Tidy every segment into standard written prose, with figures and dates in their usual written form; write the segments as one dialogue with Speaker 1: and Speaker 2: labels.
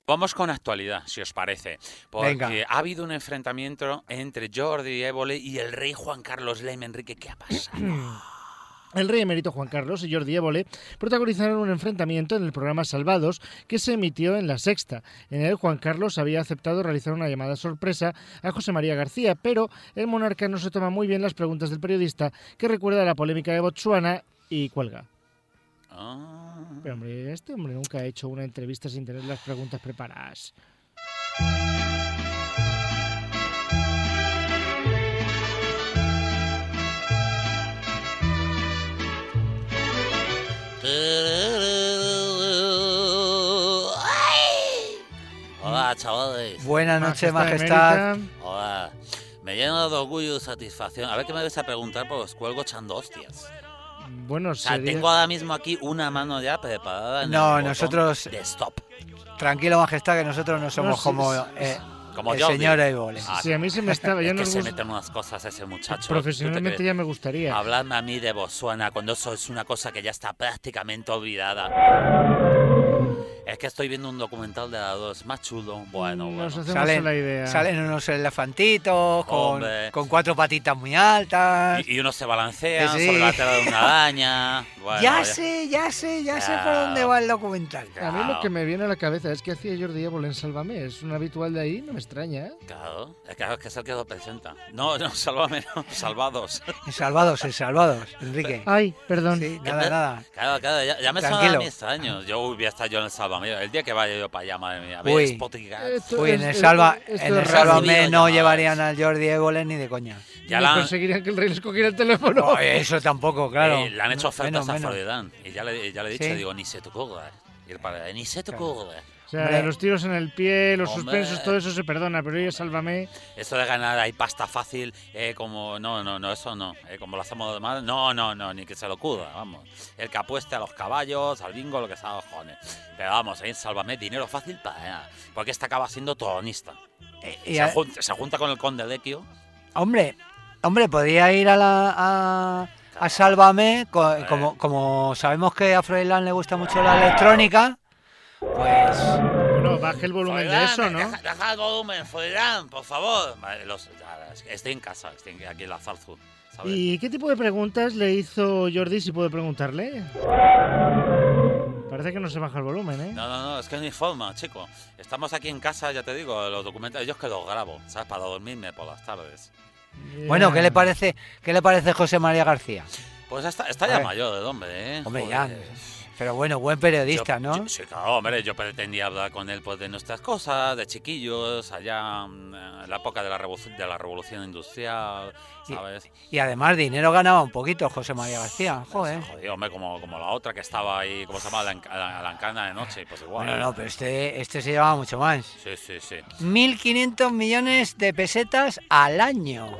Speaker 1: Vamos con actualidad, si os parece. Porque
Speaker 2: Venga.
Speaker 1: ha habido un enfrentamiento entre Jordi Évole y el rey Juan Carlos Lem. Enrique, ¿qué ha pasado?
Speaker 3: El rey emérito Juan Carlos y Jordi Évole protagonizaron un enfrentamiento en el programa Salvados que se emitió en La Sexta. En él, Juan Carlos había aceptado realizar una llamada sorpresa a José María García, pero el monarca no se toma muy bien las preguntas del periodista, que recuerda la polémica de Botsuana y cuelga. Pero hombre, este hombre nunca ha hecho una entrevista sin tener las preguntas preparadas.
Speaker 1: Hola, chavales.
Speaker 2: Buenas noches,
Speaker 3: Majestad.
Speaker 2: Majestad.
Speaker 1: Hola. Me lleno de orgullo y satisfacción. A ver qué me vais a preguntar, porque os cuelgo echando hostias.
Speaker 3: Bueno,
Speaker 1: O sea,
Speaker 3: sería...
Speaker 1: tengo ahora mismo aquí una mano ya preparada en
Speaker 2: No,
Speaker 1: el botón
Speaker 2: nosotros-
Speaker 1: de stop.
Speaker 2: Tranquilo, Majestad, que nosotros no somos
Speaker 3: sí,
Speaker 2: como
Speaker 3: sí,
Speaker 1: Como
Speaker 2: el
Speaker 1: Jordi.
Speaker 2: señor Évole.
Speaker 1: Ah,
Speaker 3: Si a mí se me estaba... Ya
Speaker 1: es que
Speaker 3: nos
Speaker 1: se
Speaker 3: gusta...
Speaker 1: meten unas cosas ese muchacho.
Speaker 3: Profesionalmente
Speaker 1: ¿Tú te
Speaker 3: ya
Speaker 1: crees?
Speaker 3: me gustaría.
Speaker 1: Habladme a mí de Botsuana cuando eso es una cosa que ya está prácticamente olvidada. Es que estoy viendo un documental de las dos, más chulo. Bueno,
Speaker 3: Nos
Speaker 1: bueno.
Speaker 3: hacemos la idea.
Speaker 2: Salen unos elefantitos
Speaker 1: Hombre.
Speaker 2: con 4 patitas muy altas.
Speaker 1: Y unos se balancean
Speaker 2: Sí.
Speaker 1: sobre la tela de una araña. Bueno,
Speaker 2: Ya sé por dónde va el documental.
Speaker 3: A mí lo que me viene a la cabeza es que hacía Jordi Évole en Sálvame. Es un habitual de ahí, no me extraña, ¿eh?
Speaker 1: Claro, es que es el que lo presenta. No, Sálvame, no, Salvados.
Speaker 2: El Salvados, Enrique.
Speaker 3: Ay, perdón.
Speaker 2: Sí, nada.
Speaker 1: Claro, ya me
Speaker 2: Tranquilo.
Speaker 1: son mis años. Yo voy a estar yo en el Sálvame. El día que vaya yo para allá, madre mía. A ver,
Speaker 2: Uy.
Speaker 1: Spotify.
Speaker 2: Uy, en el
Speaker 3: esto
Speaker 2: Sálvame
Speaker 1: es
Speaker 2: no
Speaker 1: llamadas.
Speaker 2: llevarían al Jordi Évole ni de coña.
Speaker 1: Ya
Speaker 3: Ni
Speaker 1: la han,
Speaker 3: conseguirían que el rey les cogiera el teléfono.
Speaker 2: No, eso tampoco, claro.
Speaker 1: le han hecho ofertas
Speaker 2: Menos.
Speaker 1: a Floridan. Y ya le he dicho,
Speaker 2: Sí.
Speaker 1: digo, ni se te ocurra. Y el padre, ni se te ocurra.
Speaker 3: O sea,
Speaker 2: Hombre.
Speaker 3: los tiros en el pie, los
Speaker 1: Hombre.
Speaker 3: suspensos, todo eso se perdona, pero oye, Sálvame.
Speaker 1: Esto de ganar ahí pasta fácil, como... No, eso no. Como lo hacemos los demás, no, ni que se lo ocurra, vamos. El que apueste a los caballos, al bingo, lo que sea, cojones. Pero vamos, ahí en Sálvame, dinero fácil para nada. Porque este acaba siendo tronista. Se junta con el conde Lequio.
Speaker 2: Hombre, podría ir a Sálvame, como sabemos que a Froilán le gusta mucho la electrónica, pues
Speaker 3: Bueno, baje el volumen de eso, ¿no?
Speaker 1: Deja el volumen, Floridan, por favor. Vale, estoy en casa, estoy aquí en la Zarzu, ¿sabes?
Speaker 3: ¿Y qué tipo de preguntas le hizo Jordi, si puede preguntarle? Parece que no se baja el volumen, ¿eh?
Speaker 1: No, es que no hay forma, chico. Estamos aquí en casa, ya te digo, los documentos, yo es que los grabo, ¿sabes? Para dormirme por las tardes.
Speaker 2: bueno, ¿qué le parece José María García?
Speaker 1: Pues está
Speaker 2: A
Speaker 1: ya
Speaker 2: ver.
Speaker 1: mayor el hombre, ¿eh?
Speaker 2: Hombre,
Speaker 1: Joder.
Speaker 2: Pero bueno, buen periodista, ¿no?
Speaker 1: Sí, claro, hombre, yo pretendía hablar con él pues, de nuestras cosas, de chiquillos, allá en la época de la revolución industrial, ¿sabes?
Speaker 2: Y además dinero ganaba un poquito José María García, joder.
Speaker 1: Joder, hombre, como la otra que estaba ahí, ¿cómo se llama? La Encarna de Noche, pues igual.
Speaker 2: Bueno, no, pero este se llevaba mucho más.
Speaker 1: Sí.
Speaker 2: 1.500 millones de pesetas al año.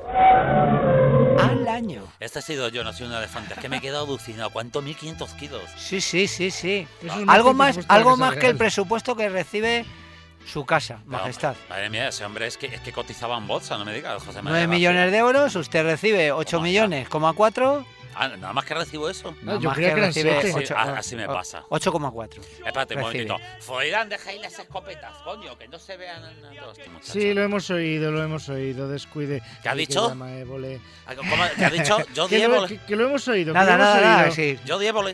Speaker 2: Al año.
Speaker 1: Este he sido yo, no soy un elefante, es que me he quedado alucinado. ¿Cuánto? 1.500 kilos.
Speaker 2: Sí.
Speaker 3: Eso es
Speaker 2: Algo
Speaker 3: más
Speaker 2: más,
Speaker 3: que el presupuesto de la
Speaker 2: más
Speaker 3: Casa
Speaker 2: que el
Speaker 3: Real.
Speaker 2: presupuesto que recibe su casa,
Speaker 1: Pero,
Speaker 2: Majestad.
Speaker 1: Madre mía, ese hombre es que cotizaba en bolsa, no me digas, José María
Speaker 2: 9
Speaker 1: García.
Speaker 2: millones de euros, usted recibe 8
Speaker 1: Toma ya.
Speaker 2: millones, coma 4.
Speaker 1: Ah, nada más que recibo eso.
Speaker 2: Nada
Speaker 3: yo
Speaker 2: más
Speaker 3: creía que eran
Speaker 2: recibe
Speaker 3: siete.
Speaker 1: Sí, así me pasa.
Speaker 2: 8,4.
Speaker 1: Espérate un
Speaker 2: Recibe.
Speaker 1: momentito. Floridan, deja ahí las escopetas, coño, que no se vean los muchachos.
Speaker 3: Sí, lo hemos oído, descuide.
Speaker 1: ¿Qué ha
Speaker 3: Que
Speaker 1: dicho?
Speaker 3: llama Évole.
Speaker 1: ¿Qué ha dicho? Jordi Évole.
Speaker 3: Que lo hemos oído.
Speaker 2: Nada, sí.
Speaker 1: Jordi Évole.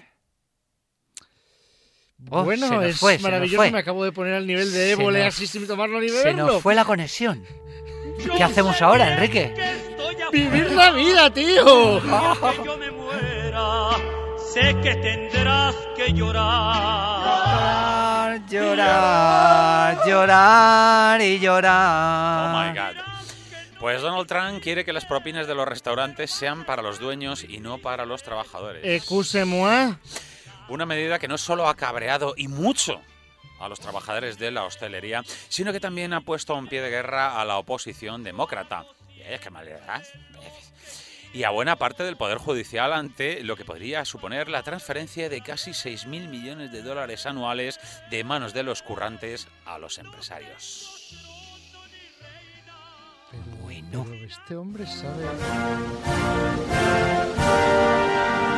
Speaker 2: Oh, se
Speaker 3: Bueno,
Speaker 2: nos
Speaker 3: es
Speaker 2: fue, se nos
Speaker 3: maravilloso,
Speaker 2: fue.
Speaker 3: me acabo de poner al nivel de
Speaker 2: Se
Speaker 3: Évole
Speaker 2: nos-
Speaker 3: así sin tomarlo ni
Speaker 2: Se
Speaker 3: beberlo.
Speaker 2: nos fue la conexión. ¿Qué hacemos ahora, Enrique?
Speaker 3: ¡Vivir la vida, tío!
Speaker 4: Que yo me muera, sé que tendrás que llorar.
Speaker 2: Llorar y
Speaker 1: Oh
Speaker 2: llorar.
Speaker 1: my God. Pues Donald Trump quiere que las propinas de los restaurantes sean para los dueños y no para los trabajadores.
Speaker 3: Excuse-moi.
Speaker 1: Una medida que no solo ha cabreado y mucho a los trabajadores de la hostelería, sino que también ha puesto un pie de guerra a la oposición demócrata. ¿Qué mal le das? Y a buena parte del Poder Judicial ante lo que podría suponer la transferencia de casi 6.000 millones de dólares anuales de manos de los currantes a los empresarios.
Speaker 2: Bueno.
Speaker 3: Pero este hombre sabe...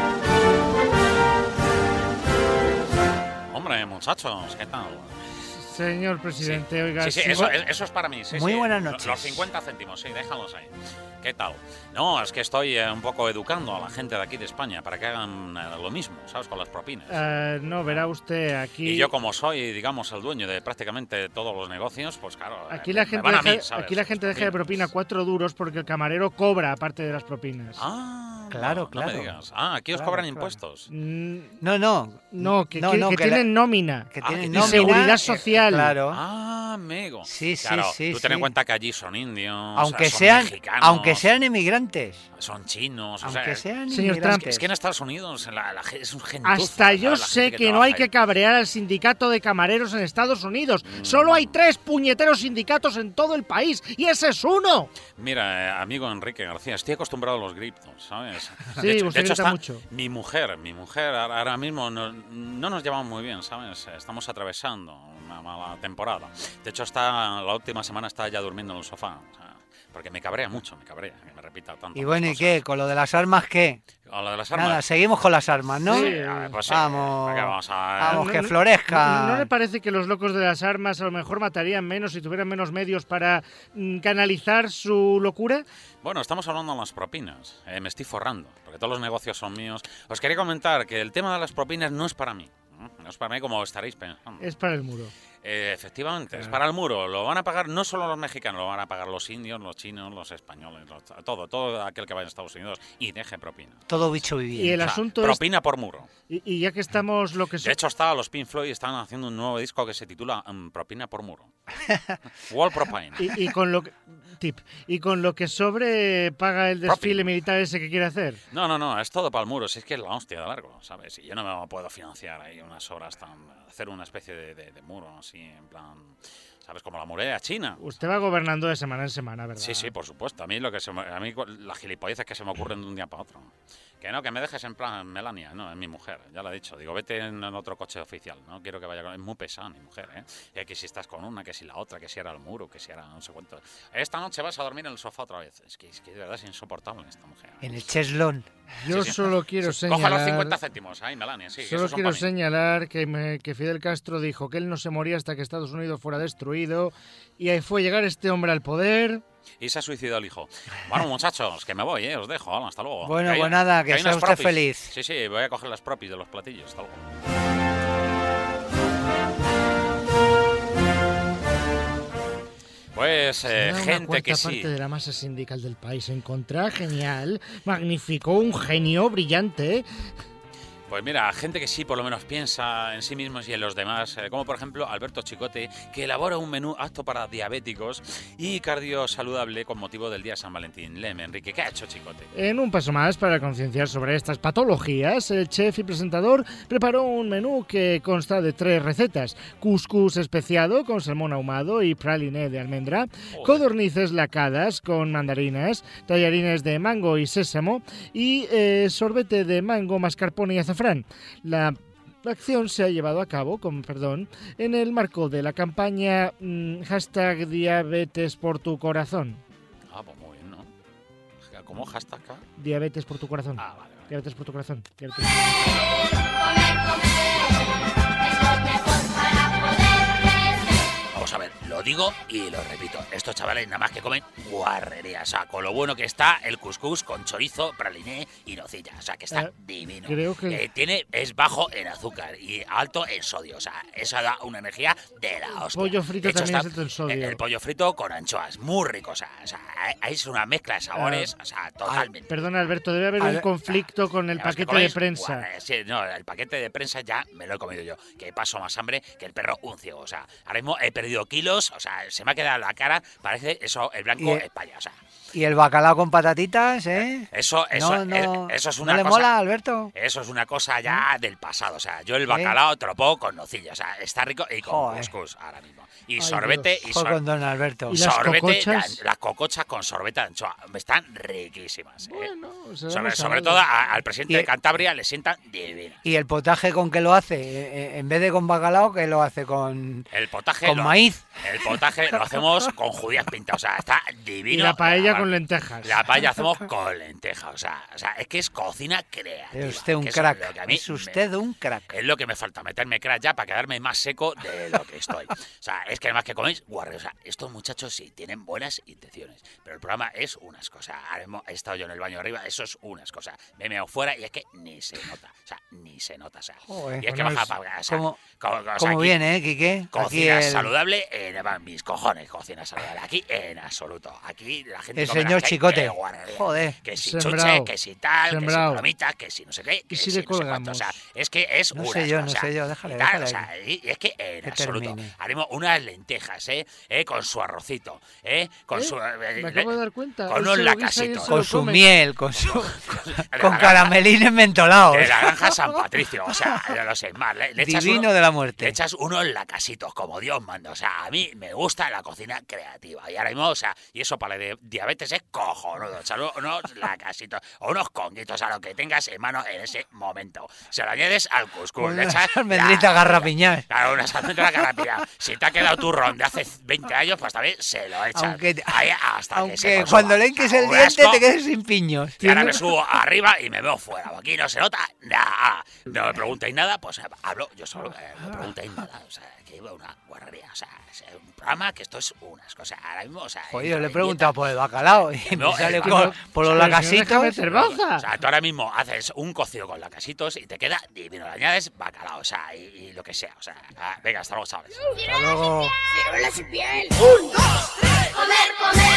Speaker 1: Hombre, muchachos, ¿qué tal?
Speaker 3: Señor presidente, oiga...
Speaker 1: Sí,
Speaker 3: si-
Speaker 1: eso es para mí. Sí,
Speaker 2: Muy
Speaker 1: sí.
Speaker 2: buenas noches.
Speaker 1: Los 50 céntimos, sí, déjalos ahí. ¿Qué tal? No, es que estoy un poco educando a la gente de aquí de España para que hagan lo mismo, ¿sabes? Con las propinas.
Speaker 3: no, verá usted, aquí...
Speaker 1: Y yo, como soy, digamos, el dueño de prácticamente todos los negocios, pues claro,
Speaker 3: Aquí
Speaker 1: me
Speaker 3: la gente
Speaker 1: van a
Speaker 3: deja,
Speaker 1: mí, ¿sabes?
Speaker 3: aquí la gente deja de
Speaker 1: Propinas.
Speaker 3: propina 4 duros porque el camarero cobra aparte de las propinas.
Speaker 1: Ah,
Speaker 2: Claro,
Speaker 1: no
Speaker 2: claro.
Speaker 1: me digas. Ah, aquí os
Speaker 2: Claro,
Speaker 1: cobran
Speaker 2: claro.
Speaker 1: impuestos.
Speaker 2: No,
Speaker 3: Que
Speaker 2: que
Speaker 3: tienen nómina.
Speaker 2: que
Speaker 1: Ah,
Speaker 2: tienen
Speaker 1: que
Speaker 2: nómina,
Speaker 3: seguridad social.
Speaker 2: claro.
Speaker 1: Ah, amigo.
Speaker 2: Sí, sí,
Speaker 1: claro,
Speaker 2: sí,
Speaker 1: tú ten en
Speaker 2: sí.
Speaker 1: cuenta que allí son indios,
Speaker 2: Aunque
Speaker 1: son
Speaker 2: sean,
Speaker 1: mexicanos,
Speaker 2: aunque sean emigrantes.
Speaker 1: son chinos, o
Speaker 2: Aunque
Speaker 1: sea,
Speaker 2: sean
Speaker 3: Señor
Speaker 2: inmigrantes.
Speaker 3: Trump,
Speaker 1: es que en Estados Unidos es un gentuzo.
Speaker 3: Hasta yo
Speaker 1: ¿sabes? La
Speaker 3: sé
Speaker 1: gente
Speaker 3: que no hay
Speaker 1: trabaja
Speaker 3: que
Speaker 1: ahí.
Speaker 3: cabrear al sindicato de camareros en Estados Unidos. Solo hay 3 puñeteros sindicatos en todo el país y ese es uno.
Speaker 1: Mira, amigo Enrique García, estoy acostumbrado a los gritos, ¿sabes?
Speaker 3: Sí, usted grita
Speaker 1: está
Speaker 3: mucho.
Speaker 1: mi mujer ahora mismo no nos llevamos muy bien, ¿sabes? Estamos atravesando una mala temporada. De hecho, la última semana está ya durmiendo en el sofá, o sea, porque me cabrea mucho, que me repita tanto.
Speaker 2: Y bueno, ¿y qué? ¿Con lo de las armas qué?
Speaker 1: A lo de las armas.
Speaker 2: Nada, seguimos con las armas, ¿no?
Speaker 3: Sí,
Speaker 1: A ver, pues sí,
Speaker 2: Vamos.
Speaker 1: ¿para qué vamos a...?
Speaker 2: Vamos, que
Speaker 3: ¿No
Speaker 2: florezca.
Speaker 3: le parece que los locos de las armas a lo mejor matarían menos si tuvieran menos medios para canalizar su locura?
Speaker 1: Bueno, estamos hablando de las propinas. Me estoy forrando, porque todos los negocios son míos. Os quería comentar que el tema de las propinas no es para mí. No es para mí, como estaréis pensando.
Speaker 3: Es para el muro.
Speaker 1: Efectivamente, es para el muro. Lo van a pagar no solo los mexicanos, lo van a pagar los indios, los chinos, los españoles, todo aquel que vaya a Estados Unidos y deje propina.
Speaker 2: Todo bicho
Speaker 3: Y
Speaker 2: viviente.
Speaker 3: el
Speaker 1: O sea,
Speaker 3: asunto es...
Speaker 1: propina por muro.
Speaker 3: Y ya que estamos lo que...
Speaker 1: De hecho, los Pink Floyd están haciendo un nuevo disco que se titula Propina por muro. Wall Propine.
Speaker 3: Y con lo que... Tip. Y con lo que sobre paga el desfile
Speaker 1: Propina.
Speaker 3: militar ese que quiere hacer.
Speaker 1: No, es todo para el muro. Si es que es la hostia de largo, ¿sabes? Y yo no me puedo financiar ahí unas obras hacer una especie de muro así, en plan, ¿sabes? Como la muralla china.
Speaker 3: Usted va gobernando de semana en semana, ¿verdad?
Speaker 1: Sí, por supuesto. A mí las gilipolleces que se me ocurren de un día para otro. Que me dejes en plan Melania, no, es mi mujer, ya lo he dicho. Digo, vete en otro coche oficial, no quiero que vaya con... Es muy pesada mi mujer, ¿eh? Que si estás con una, que si la otra, que si era el muro, que si era no sé cuánto. Esta noche vas a dormir en el sofá otra vez. Es que de verdad es insoportable esta mujer.
Speaker 2: En el cheslón.
Speaker 3: Yo
Speaker 1: Sí.
Speaker 3: solo quiero
Speaker 1: Coja los
Speaker 3: señalar...
Speaker 1: 50 céntimos, ahí, Melania, sí.
Speaker 3: Solo
Speaker 1: esos son
Speaker 3: quiero
Speaker 1: pa' mí.
Speaker 3: señalar que Fidel Castro dijo que él no se moría hasta que Estados Unidos fuera destruido y ahí fue llegar este hombre al poder.
Speaker 1: Y se ha suicidado el hijo. Bueno, muchachos, que me voy, os dejo. Hala, hasta luego.
Speaker 2: Bueno,
Speaker 1: hay-
Speaker 2: pues nada, que
Speaker 1: hay
Speaker 2: sea
Speaker 1: unas
Speaker 2: usted
Speaker 1: propis.
Speaker 2: feliz.
Speaker 1: Sí, voy a coger las propis de los platillos. Hasta luego. Pues
Speaker 3: Será una
Speaker 1: gente
Speaker 3: cuarta
Speaker 1: que sí.
Speaker 3: parte de la masa sindical del país. Encontrá genial, magnífico, un genio brillante.
Speaker 1: Pues mira, gente que sí por lo menos piensa en sí mismos y en los demás, como por ejemplo Alberto Chicote, que elabora un menú apto para diabéticos y cardiosaludable con motivo del día de San Valentín. Léeme, Enrique, ¿qué ha hecho Chicote?
Speaker 3: En un paso más para concienciar sobre estas patologías, el chef y presentador preparó un menú que consta de 3 recetas: cuscús especiado con salmón ahumado y praliné de almendra, codornices lacadas con mandarinas, tallarines de mango y sésamo y sorbete de mango, mascarpone y azafrán. La acción se ha llevado a cabo, en el marco de la campaña hashtag Diabetes por tu corazón.
Speaker 1: Ah, pues muy bien, ¿no? ¿Cómo hashtag?
Speaker 3: Diabetes por tu corazón.
Speaker 1: Ah, vale.
Speaker 3: Diabetes por tu corazón. Diabetes.
Speaker 1: Vamos a ver, lo digo y lo repito. Estos chavales nada más que comen guarrerías. O sea, con lo bueno que está el cuscús con chorizo, praliné y nocilla. O sea, que está divino.
Speaker 3: creo que-
Speaker 1: Es bajo en azúcar y alto en sodio. O sea, eso da una energía de la hostia.
Speaker 3: pollo frito
Speaker 1: De hecho,
Speaker 3: también
Speaker 1: está
Speaker 3: es alto en sodio.
Speaker 1: El pollo frito con anchoas, muy rico. O sea, es una mezcla de sabores, o sea, totalmente.
Speaker 3: Perdona, Alberto, debe haber un conflicto con el
Speaker 1: Los que
Speaker 3: paquete de
Speaker 1: coméis
Speaker 3: prensa.
Speaker 1: Sí, no, el paquete de prensa ya me lo he comido yo. Que paso más hambre que el perro un ciego. O sea, ahora mismo he perdido kilos. O sea, se me ha quedado la cara. Parece eso, el blanco
Speaker 2: Y-
Speaker 1: España. O sea,
Speaker 2: Y el bacalao con patatitas, ¿eh?
Speaker 1: eso es una
Speaker 2: ¿No le
Speaker 1: cosa.
Speaker 2: mola, Alberto?
Speaker 1: Eso es una cosa ya del pasado. O sea, yo el bacalao te lo pongo con nocilla. O sea, está rico y con
Speaker 2: Joder.
Speaker 1: cuscús ahora mismo. Y
Speaker 3: Ay,
Speaker 1: sorbete y
Speaker 2: Joder, con don Alberto.
Speaker 3: ¿Y las cocochas?
Speaker 1: las cocochas con sorbete de anchoa. Están riquísimas.
Speaker 3: Bueno,
Speaker 1: Sobre todo al presidente
Speaker 2: Y-
Speaker 1: de Cantabria le sientan divinas.
Speaker 2: ¿Y el potaje con qué lo hace? En vez de con bacalao, ¿qué lo hace? ¿Con
Speaker 1: El potaje.
Speaker 2: maíz?
Speaker 1: El potaje lo hacemos con judías pintadas, o sea, está divino.
Speaker 3: Y la paella con lentejas.
Speaker 1: La paella hacemos con lentejas, o sea, es que es cocina creativa.
Speaker 2: Es usted un
Speaker 1: que
Speaker 2: crack.
Speaker 1: es lo que a mí
Speaker 2: Es usted un crack.
Speaker 1: Es lo que me falta, meterme crack ya para quedarme más seco de lo que estoy. O sea, es que además que coméis guarre. O sea, estos muchachos sí tienen buenas intenciones, pero el programa es unas cosas. Ahora he estado yo en el baño arriba, eso es unas cosas. Me meo fuera y es que ni se nota. O sea, ni se nota. O sea,
Speaker 2: Joder,
Speaker 1: y es que
Speaker 3: bueno,
Speaker 1: baja para... O sea,
Speaker 2: ¿Cómo
Speaker 1: aquí,
Speaker 2: viene, Quique?
Speaker 1: Cocina
Speaker 2: Aquí
Speaker 1: saludable, mis cojones, cocina saludable. Aquí en absoluto. Aquí la gente
Speaker 2: el
Speaker 1: come
Speaker 2: señor
Speaker 1: las
Speaker 2: Chicote.
Speaker 1: que guarrería.
Speaker 2: Joder.
Speaker 1: Que si
Speaker 3: Sembrao.
Speaker 1: chuche, que si tal,
Speaker 3: Sembrao.
Speaker 1: que si bromitas, que si no sé qué, que
Speaker 3: ¿Y si
Speaker 1: si
Speaker 3: le
Speaker 1: no sé cuánto. O
Speaker 3: colgamos?
Speaker 1: sea, es que es
Speaker 2: No
Speaker 1: unas
Speaker 2: sé yo,
Speaker 1: cosas.
Speaker 2: déjale,
Speaker 1: Y tal,
Speaker 2: déjale.
Speaker 1: o sea, y es que en
Speaker 2: Que
Speaker 1: absoluto.
Speaker 2: termine.
Speaker 1: Haremos unas lentejas, con su arrocito, con su...
Speaker 3: Me acabo de dar cuenta.
Speaker 1: con
Speaker 3: Él
Speaker 1: unos
Speaker 3: se lo guisa y él
Speaker 1: lacasitos.
Speaker 3: se lo
Speaker 2: Con su
Speaker 3: come.
Speaker 2: miel, con
Speaker 1: granja-
Speaker 2: caramelines mentolados.
Speaker 1: De la granja San Patricio, o sea, yo lo sé, más, le echas
Speaker 2: Divino
Speaker 1: uno-
Speaker 2: de la
Speaker 1: Le
Speaker 2: muerte.
Speaker 1: echas unos lacasitos, como Dios manda. O sea, a mí me gusta la cocina creativa. Y ahora mismo, o sea, y eso para la diabetes es cojonudo. O sea, unos lacasitos o unos conguitos a lo que tengas en mano en ese momento. Se lo añades al cuscús. Le
Speaker 2: Unas
Speaker 1: echas
Speaker 2: almendritas garrapiñadas.
Speaker 1: Claro, unas almendras garrapiñadas. Si te ha quedado turrón de hace 20 años, pues también se lo echas.
Speaker 2: Aunque,
Speaker 1: Ahí hasta que se
Speaker 2: aunque
Speaker 1: consuma.
Speaker 2: cuando le hinques el
Speaker 1: Un
Speaker 2: diente
Speaker 1: asco.
Speaker 2: te quedes sin piños.
Speaker 1: Y ahora me subo arriba y me veo fuera. Aquí no se nota nada. No me preguntéis nada, pues hablo yo solo. No me preguntéis nada. O sea, que iba una guarrería. O sea, es un programa que esto es unas cosas. Ahora mismo, o sea.
Speaker 2: Joder, yo
Speaker 1: entra
Speaker 2: le he
Speaker 1: de
Speaker 2: preguntado por el bacalao y
Speaker 1: No,
Speaker 2: me sale
Speaker 1: el
Speaker 2: por
Speaker 1: bacalao.
Speaker 2: los
Speaker 3: Pero si no
Speaker 2: lacasitos.
Speaker 3: deja meter baza.
Speaker 1: dieta. O sea, tú ahora mismo haces un cocido con lacasitos y te queda divino. Le añades bacalao, o sea, y lo que sea. O sea, venga, hasta luego, chavales.
Speaker 2: Hasta luego.
Speaker 5: Ciruelas sin piel. ¡Un, dos, tres! Comer,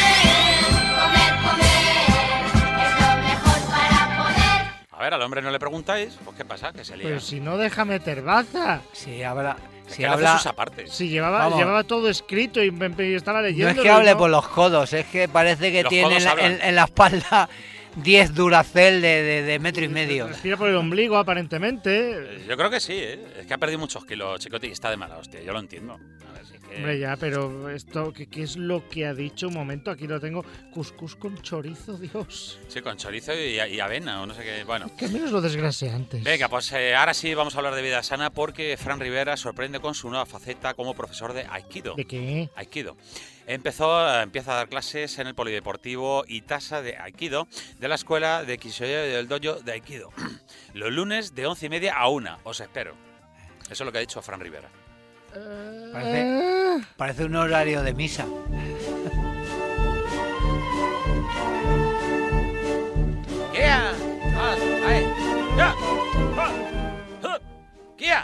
Speaker 5: comer es lo mejor para poder.
Speaker 1: A ver, al hombre no le preguntáis, pues ¿qué pasa? Que se lía.
Speaker 3: Pero si no deja meter baza.
Speaker 2: Si habla,
Speaker 1: Es
Speaker 2: si
Speaker 1: que le hace
Speaker 2: habla,
Speaker 1: sus apartes.
Speaker 3: Si llevaba
Speaker 2: Vamos.
Speaker 3: todo escrito y estaba
Speaker 2: no
Speaker 3: leyendo.
Speaker 2: es que hable por los codos, es que parece que
Speaker 1: Los
Speaker 2: tiene
Speaker 1: codos hablan.
Speaker 2: en la espalda 10 Duracell de metro y medio.
Speaker 3: Respira por el ombligo, aparentemente.
Speaker 1: Yo creo que sí, ¿eh? Es que ha perdido muchos kilos, Chicote, y está de mala hostia. Yo lo entiendo. A ver, si es que...
Speaker 3: Hombre, ya, pero esto, ¿qué es lo que ha dicho? Un momento, aquí lo tengo. Cuscús con chorizo, Dios.
Speaker 1: Sí, con chorizo y avena o no sé qué. Bueno.
Speaker 3: Que menos lo desgrase antes.
Speaker 1: Venga, pues ahora sí vamos a hablar de vida sana porque Fran Rivera sorprende con su nueva faceta como profesor de Aikido.
Speaker 3: ¿De qué?
Speaker 1: Aikido. Empieza a dar clases en el Polideportivo Itasa de Aikido de la escuela de Kishoyo y del dojo de Aikido. Los lunes de 11:30 a 1. Os espero. Eso es lo que ha dicho Fran Rivera.
Speaker 2: Parece un horario de misa.
Speaker 1: ¡Kia! ¡Ya! ¡Kia!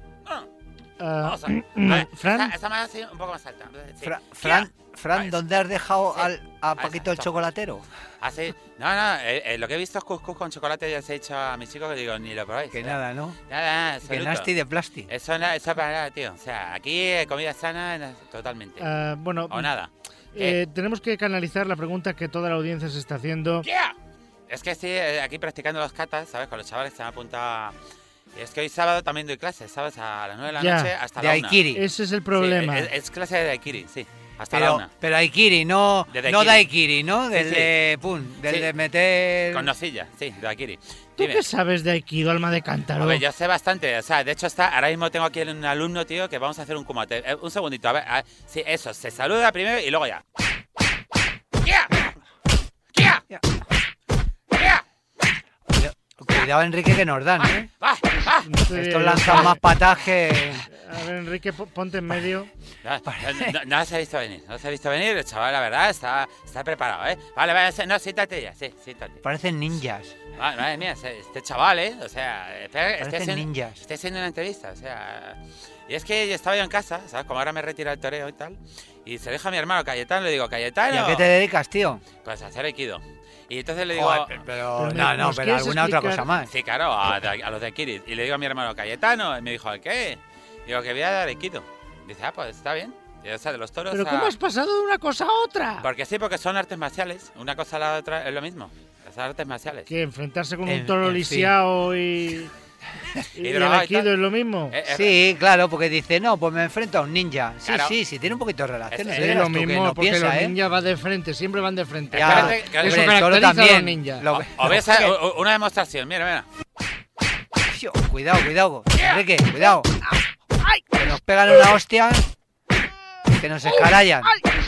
Speaker 1: Vamos a ver.
Speaker 3: Fran.
Speaker 1: Esta más así, un poco más alta. Sí.
Speaker 2: Fran,
Speaker 1: Ahí
Speaker 2: ¿dónde has dejado
Speaker 1: Sí.
Speaker 2: a
Speaker 1: Ahí
Speaker 2: Paquito el
Speaker 1: está.
Speaker 2: chocolatero?
Speaker 1: Hace, no, lo que he visto es cuscús con chocolate. Ya os he dicho a mis chicos que digo, ni lo probáis.
Speaker 2: Que nada, ¿no?
Speaker 1: Nada,
Speaker 2: Que
Speaker 1: absoluto.
Speaker 2: nasty de plasti.
Speaker 1: Eso para nada, tío. O sea, aquí comida sana totalmente.
Speaker 3: Bueno,
Speaker 1: O nada.
Speaker 3: tenemos que canalizar la pregunta que toda la audiencia se está haciendo.
Speaker 1: ¿Qué? Es que estoy aquí practicando los katas, ¿sabes? Con los chavales que se han apuntado. Y es que hoy sábado también doy clases, ¿sabes? A las 9 de la
Speaker 3: Ya.
Speaker 1: noche hasta
Speaker 2: De
Speaker 1: la 1.
Speaker 2: Aikiri.
Speaker 3: Ese es el problema.
Speaker 1: Sí, es clase de Aikiri, sí. Hasta la 1.
Speaker 2: Pero Aikiri, no
Speaker 1: De Daiquiri.
Speaker 2: Daiquiri, ¿no? Del
Speaker 1: Sí, sí.
Speaker 2: de pum, del
Speaker 1: Sí.
Speaker 2: de meter.
Speaker 1: Con nocilla, sí, de Aikiri.
Speaker 3: ¿Tú
Speaker 1: Dime.
Speaker 3: qué sabes de Aikido, alma de cántaro?
Speaker 1: A ver, yo sé bastante, o sea, de hecho ahora mismo tengo aquí un alumno, tío, que vamos a hacer un kumate. Un segundito, a ver, sí, eso, se saluda primero y luego ya. ¡Kia! ¡Kia!
Speaker 2: Ya.
Speaker 1: ¡Kia!
Speaker 2: Cuidado, Enrique, que nos dan, ¿eh?
Speaker 1: ¡Va! ¡Va!
Speaker 2: Estos lanzan más patas que.
Speaker 3: A ver, Enrique, ponte en medio.
Speaker 1: No los he visto venir, no los he visto venir, el chaval, la verdad, está preparado, ¿eh? Vale, no, siéntate ya, sí, siéntate.
Speaker 2: Parecen ninjas.
Speaker 1: Madre mía, este chaval, ¿eh? O sea, espera,
Speaker 2: Parecen ninjas.
Speaker 1: estoy haciendo una entrevista, o sea... Y es que yo estaba yo en casa, ¿sabes? Como ahora me he retirado el toreo y tal, y se deja a mi hermano Cayetano, le digo, Cayetano...
Speaker 2: ¿Y a qué te dedicas, tío?
Speaker 1: Pues a hacer Aikido. Y entonces le digo...
Speaker 2: Joder, pero
Speaker 3: Pero
Speaker 2: no,
Speaker 3: ¿nos
Speaker 2: pero
Speaker 3: quieres
Speaker 2: alguna otra
Speaker 3: explicar?
Speaker 2: cosa más.
Speaker 1: Sí, claro, a los de Aikido. Y le digo a mi hermano, Cayetano, y me dijo, ¿el qué? Digo, que voy a dar Aikido. Dice, pues está bien. Y, o sea, de los toros
Speaker 3: ¿Pero
Speaker 1: a...
Speaker 3: cómo has pasado de una cosa a otra?
Speaker 1: Porque sí, porque son artes marciales. Una cosa a la otra es lo mismo. Son artes marciales.
Speaker 3: ¿Que enfrentarse con
Speaker 2: En-
Speaker 3: un toro
Speaker 2: en fin.
Speaker 3: lisiao y el
Speaker 1: drogado y
Speaker 3: Aikido
Speaker 1: tal.
Speaker 3: es lo mismo?
Speaker 2: Sí, claro, porque dice, no, pues me enfrento a un ninja. Sí,
Speaker 1: Claro.
Speaker 2: sí, tiene un poquito de relación.
Speaker 1: Es
Speaker 2: no
Speaker 3: Es
Speaker 2: creas
Speaker 3: lo
Speaker 2: tú que
Speaker 3: mismo,
Speaker 2: no
Speaker 3: porque
Speaker 2: piensa,
Speaker 3: los
Speaker 2: ¿eh?
Speaker 3: ninjas van de frente, siempre van de frente.
Speaker 2: Ya,
Speaker 1: Espérate, que-
Speaker 3: Eso
Speaker 2: hombre, el toro
Speaker 3: caracteriza a los
Speaker 2: también.
Speaker 3: ninjas.
Speaker 2: Lo-
Speaker 1: Os voy a hacer una demostración. Mira, mira.
Speaker 2: Tío, cuidado, Enrique, cuidado. Que nos pegan una hostia. que nos escarallan.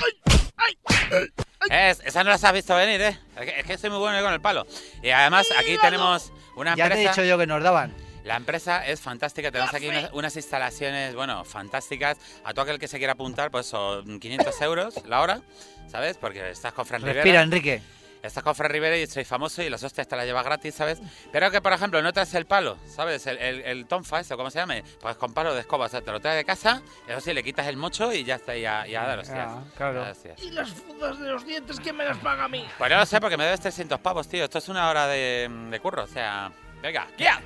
Speaker 1: Esa no las has visto venir, ¿eh? Es que soy muy bueno con el palo. Y además aquí tenemos una
Speaker 2: Ya
Speaker 1: empresa...
Speaker 2: te he dicho yo que nos daban.
Speaker 1: La empresa es fantástica, tenemos aquí unas instalaciones, bueno, fantásticas. A todo aquel que se quiera apuntar, pues son 500 euros la hora, ¿sabes? Porque estás con Fran
Speaker 2: Respira,
Speaker 1: Rivera.
Speaker 2: Enrique.
Speaker 1: Estás con Fran Rivera y soy famoso y las hostias te las llevas gratis, ¿sabes? Pero que, por ejemplo, no traes el palo, ¿sabes? El tonfa, eso, ¿cómo se llama? Pues con palo de escoba, o sea, te lo traes de casa, eso sí, le quitas el mocho y ya está, ya dar hostias.
Speaker 2: Claro.
Speaker 1: Ya, hostias.
Speaker 3: ¿Y las fundas de los dientes quién me las paga a mí?
Speaker 1: Pues no lo sé, porque me debes 300 pavos, tío. Esto es una hora de curro, o sea... Venga, ¡ya!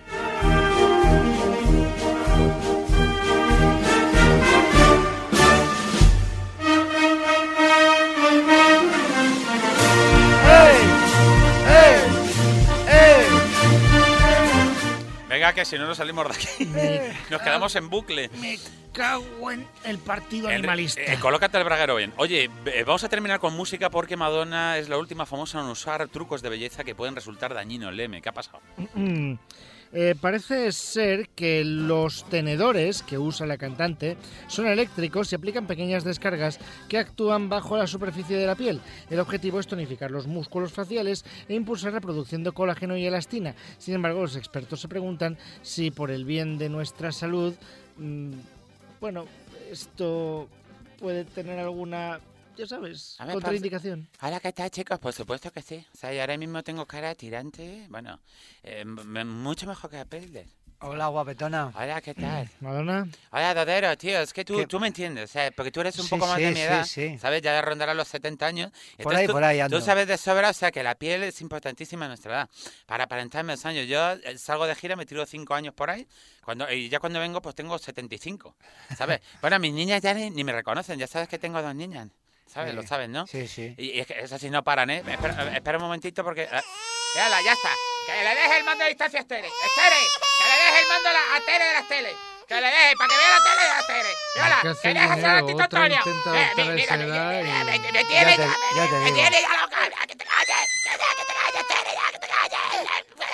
Speaker 1: Venga, que si no nos salimos de aquí. Nos quedamos en bucle.
Speaker 3: Me cago en el partido animalista.
Speaker 1: Colócate el braguero bien. Oye, vamos a terminar con música porque Madonna es la última famosa en usar trucos de belleza que pueden resultar dañinos. Leme, ¿qué ha pasado?
Speaker 3: Parece ser que los tenedores que usa la cantante son eléctricos y aplican pequeñas descargas que actúan bajo la superficie de la piel. El objetivo es tonificar los músculos faciales e impulsar la producción de colágeno y elastina. Sin embargo, los expertos se preguntan si por el bien de nuestra salud, bueno, esto puede tener alguna... Ya sabes,
Speaker 1: A ver,
Speaker 3: contraindicación.
Speaker 1: Hola, ¿qué tal, chicos? Por supuesto que sí. O sea, yo ahora mismo tengo cara tirante, bueno, mucho mejor que Apple.
Speaker 2: Hola, guapetona.
Speaker 1: Hola, ¿qué tal?
Speaker 3: Madonna.
Speaker 1: Hola, Dodero, tío, es que
Speaker 2: ¿Qué?
Speaker 1: tú me entiendes, o sea, porque tú eres un
Speaker 2: Sí,
Speaker 1: poco más
Speaker 2: sí,
Speaker 1: de mi edad,
Speaker 2: sí.
Speaker 1: ¿sabes? Ya rondarás los 70 años.
Speaker 2: Por ahí ando.
Speaker 1: Tú sabes de sobra, o sea, que la piel es importantísima en nuestra edad. Para aparentarme los años. Yo salgo de gira, me tiro 5 años por ahí, y ya cuando vengo, pues tengo 75, ¿sabes? Bueno, mis niñas ya ni me reconocen, ya sabes que tengo 2 niñas. ¿Sabes?
Speaker 2: Sí.
Speaker 1: Lo sabes, ¿no?
Speaker 2: Sí, sí.
Speaker 1: Y es que esas sí no paran, ¿eh? Espera un momentito porque... ¡Yala, ya está! ¡Que le deje el mando de distancia a Estere! ¡Estere! ¡Que le deje el mando a Tere de las teles! ¡Que le deje! ¡Para que vea la tele de las teles! ¡Yala!
Speaker 3: Que hace
Speaker 1: ¡Que deje
Speaker 3: dinero,
Speaker 1: a Tito
Speaker 3: otro
Speaker 1: Antonio!
Speaker 3: intenta adoptar
Speaker 1: Mira,
Speaker 3: esa edad y-
Speaker 1: me tiene
Speaker 2: Ya te digo.
Speaker 1: me tiene ya loca! ¡Que te calles! ¡Que te calles, Tere! ¡Ya que te calles!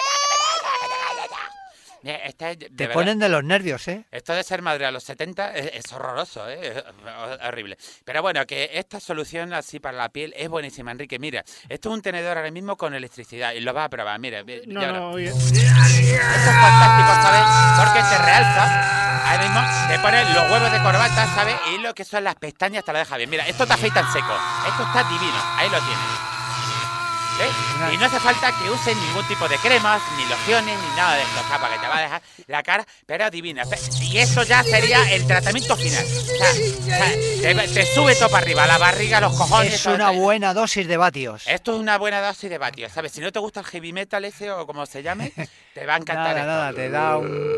Speaker 1: Mira,
Speaker 2: Te
Speaker 1: verdad,
Speaker 2: ponen de los nervios, ¿eh?
Speaker 1: esto de ser madre a los 70 es horroroso, es horrible. Pero bueno, que esta solución así para la piel es buenísima, Enrique. Mira, esto es un tenedor ahora mismo con electricidad y lo vas a probar. Mira, ya verás.
Speaker 3: oye.
Speaker 1: Esto es fantástico, ¿sabes? Porque te realza, ahí mismo te pones los huevos de corbata, ¿sabes? Y lo que son las pestañas te la deja bien. Mira, esto te afeita en seco. Esto está divino, ahí lo tienes. ¿Sí? Y no hace falta que uses ningún tipo de cremas, ni lociones, ni nada de esto, o sea, para que te va a dejar la cara, pero divina. Y eso ya sería el tratamiento final. O sea, te sube todo para arriba, la barriga, los cojones.
Speaker 2: Es
Speaker 1: todo
Speaker 2: una
Speaker 1: esto.
Speaker 2: buena dosis de vatios.
Speaker 1: Esto es una buena dosis de vatios, ¿sabes? Si no te gusta el heavy metal ese o como se llame, te va a encantar esto.
Speaker 2: Nada, te da un...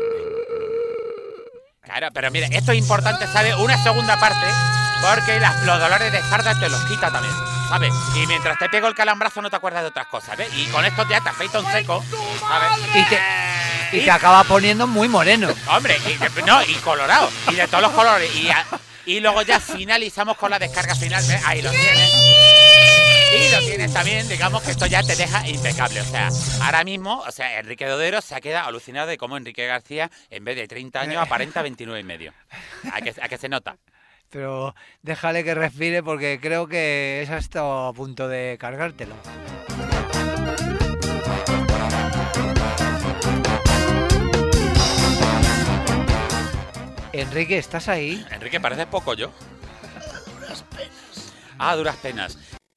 Speaker 1: Claro, pero mira, esto es importante, ¿sabes? Una segunda parte, porque los dolores de espalda te los quita también, ¿sabes? Y mientras te pego el calambrazo no te acuerdas de otras cosas, ¿ves? Y con esto ya te afeita un seco, ¿sabes?
Speaker 2: Y te acaba poniendo muy moreno.
Speaker 1: Hombre, y colorado, y de todos los colores. Y luego ya finalizamos con la descarga final, ¿ves? Ahí lo tienes. Y lo tienes también, digamos que esto ya te deja impecable. O sea, ahora mismo, o sea, Enrique Dodero se ha quedado alucinado de cómo Enrique García, en vez de 30 años, aparenta 29 y medio. ¿A que se nota?
Speaker 2: Pero déjale que respire porque creo que es hasta a punto de cargártelo. Enrique, ¿estás ahí?
Speaker 1: Enrique, pareces poco yo. A duras penas.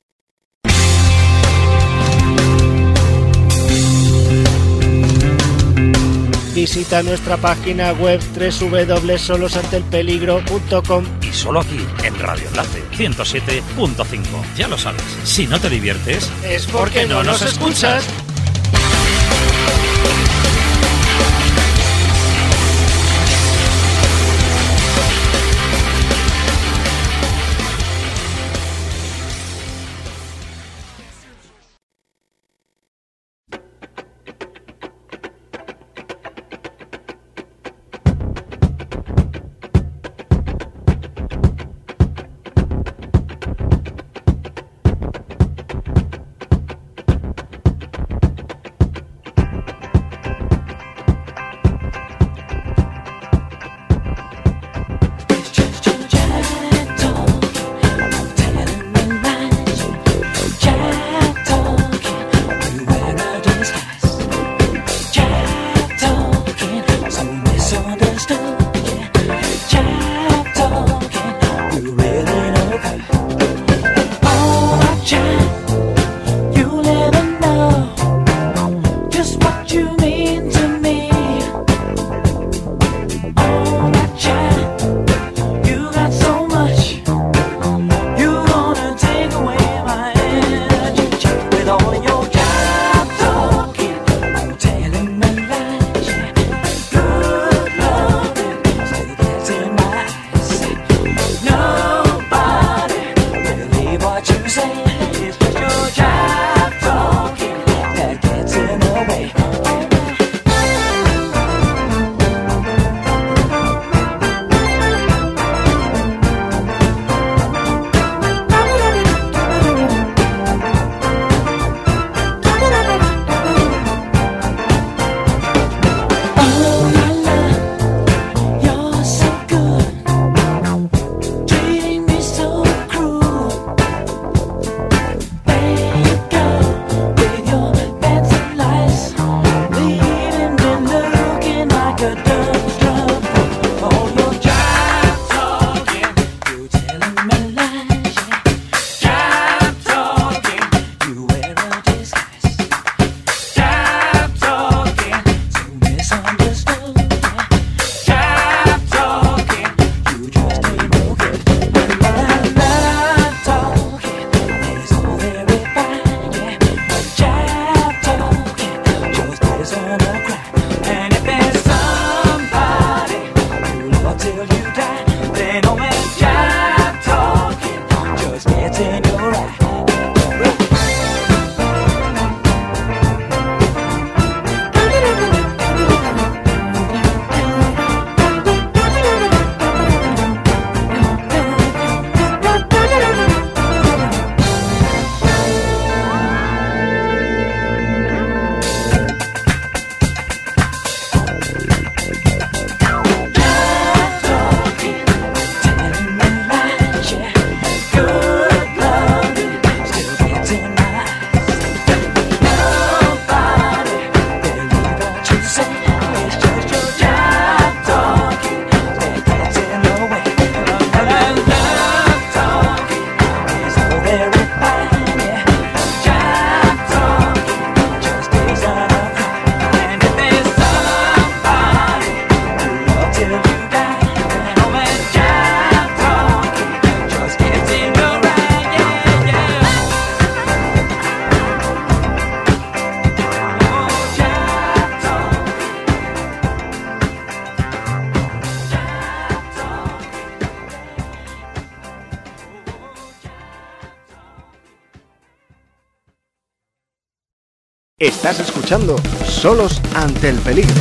Speaker 3: Visita nuestra página web www.solosanteelpeligro.com.
Speaker 6: Y solo aquí, en Radio Enlace 107.5. Ya lo sabes, si no te diviertes,
Speaker 3: Es porque no nos escuchas.
Speaker 7: Estás escuchando Solos ante el peligro.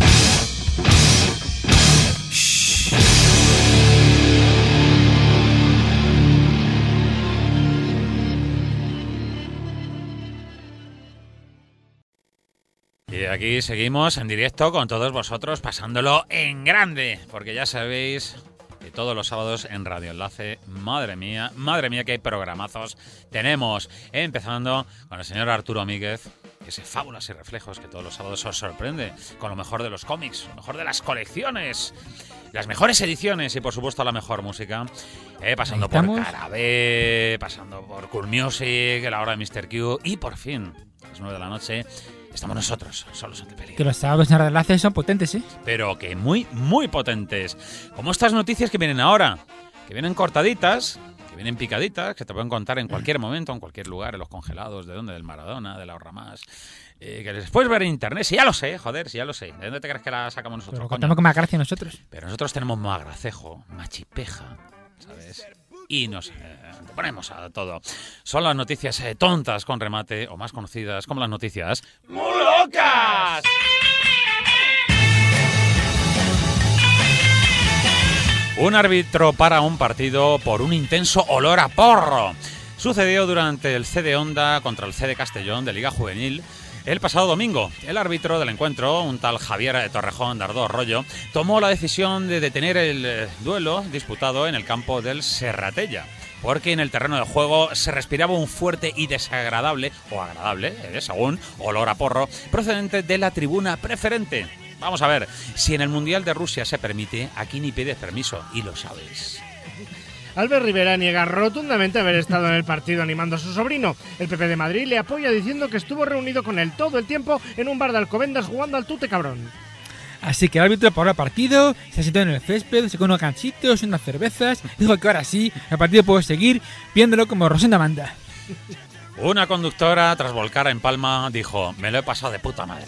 Speaker 1: Y aquí seguimos en directo con todos vosotros, pasándolo en grande, porque ya sabéis que todos los sábados en Radio Enlace, madre mía que hay programazos tenemos, empezando con el señor Arturo Míguez, ese Fábulas y Reflejos que todos los sábados os sorprende con lo mejor de los cómics, lo mejor de las colecciones, las mejores ediciones y por supuesto la mejor música, pasando por Carabé, pasando por Cool Music, la hora de Mr. Q y por fin, a las 9 de la noche, estamos nosotros, Solos ante el peligro.
Speaker 8: Que los sábados en Radio Enlace son potentes, ¿eh?
Speaker 1: Pero que muy, muy potentes. Como estas noticias que vienen ahora, que vienen cortaditas, que vienen picaditas, que te pueden contar en cualquier momento, en cualquier lugar, en los congelados, de dónde, del Maradona, de la Ahorra Más. Que les puedes ver en internet, si ya lo sé, joder, si ya lo sé. ¿De dónde te crees que la sacamos nosotros?
Speaker 8: Pero contamos con más gracia nosotros.
Speaker 1: Pero nosotros tenemos más gracejo, más chipeja, ¿sabes? Y nos ponemos a todo. Son las noticias tontas con remate, o más conocidas como las noticias ¡muy locas! Un árbitro para un partido por un intenso olor a porro. Sucedió durante el CD Onda contra el CD Castellón de Liga Juvenil el pasado domingo. El árbitro del encuentro, un tal Javier de Torrejón de Ardós Rollo, tomó la decisión de detener el duelo disputado en el campo del Serratella, porque en el terreno de juego se respiraba un fuerte y desagradable, o agradable, según, olor a porro, procedente de la tribuna preferente. Vamos a ver, si en el Mundial de Rusia se permite, aquí ni pides permiso, y lo sabéis.
Speaker 3: Albert Rivera niega rotundamente haber estado en el partido animando a su sobrino. El PP de Madrid le apoya diciendo que estuvo reunido con él todo el tiempo en un bar de Alcobendas jugando al tute cabrón.
Speaker 8: Así que el árbitro paró el partido, se sentó en el césped, sacó unos ganchitos y unas cervezas, dijo que ahora sí, el partido puede seguir viéndolo como Rosenda manda.
Speaker 1: Una conductora, tras volcar en Palma, dijo: me lo he pasado de puta madre.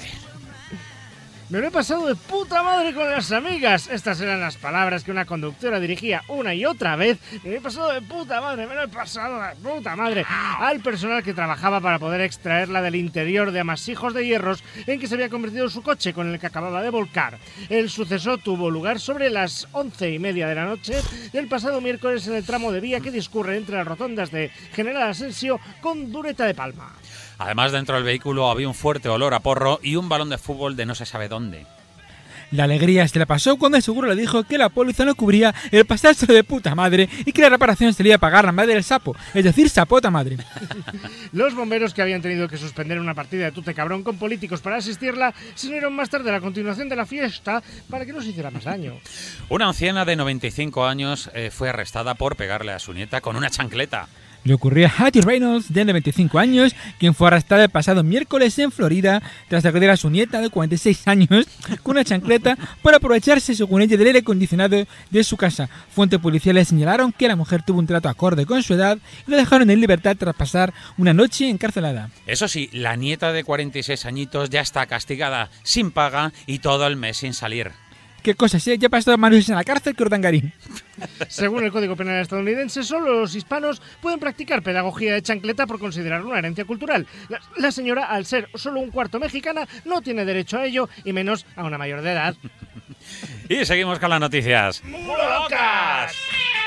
Speaker 3: Me lo he pasado de puta madre con las amigas. Estas eran las palabras que una conductora dirigía una y otra vez. Me lo he pasado de puta madre, me lo he pasado de puta madre. Al personal que trabajaba para poder extraerla del interior de amasijos de hierros en que se había convertido su coche con el que acababa de volcar. El suceso tuvo lugar sobre las 11:30 de la noche del pasado miércoles en el tramo de vía que discurre entre las rotondas de General Asensio con Dureta de Palma.
Speaker 1: Además, dentro del vehículo había un fuerte olor a porro y un balón de fútbol de no se sabe dónde.
Speaker 8: La alegría se le pasó cuando el seguro le dijo que la póliza no cubría el pasárselo de puta madre y que la reparación se le iba a pagar la madre del sapo, es decir, sapota madre.
Speaker 3: Los bomberos, que habían tenido que suspender una partida de tute cabrón con políticos para asistirla, se unieron más tarde a la continuación de la fiesta para que no se hiciera más daño.
Speaker 1: Una anciana de 95 años fue arrestada por pegarle a su nieta con una chancleta.
Speaker 8: Le ocurrió a Hattie Reynolds, de 25 años, quien fue arrestada el pasado miércoles en Florida tras agredir a su nieta de 46 años con una chancleta por aprovecharse, según ella, del aire acondicionado de su casa. Fuentes policiales señalaron que la mujer tuvo un trato acorde con su edad y la dejaron en libertad tras pasar una noche encarcelada.
Speaker 1: Eso sí, la nieta de 46 añitos ya está castigada, sin paga y todo el mes sin salir.
Speaker 8: ¿Qué cosas? Ya ha pasado más meses en la cárcel que Urdangarín.
Speaker 3: Según el Código Penal estadounidense, solo los hispanos pueden practicar pedagogía de chancleta por considerarlo una herencia cultural. La señora, al ser solo un cuarto mexicana, no tiene derecho a ello, y menos a una mayor de edad.
Speaker 1: Y seguimos con las noticias ¡muy locas!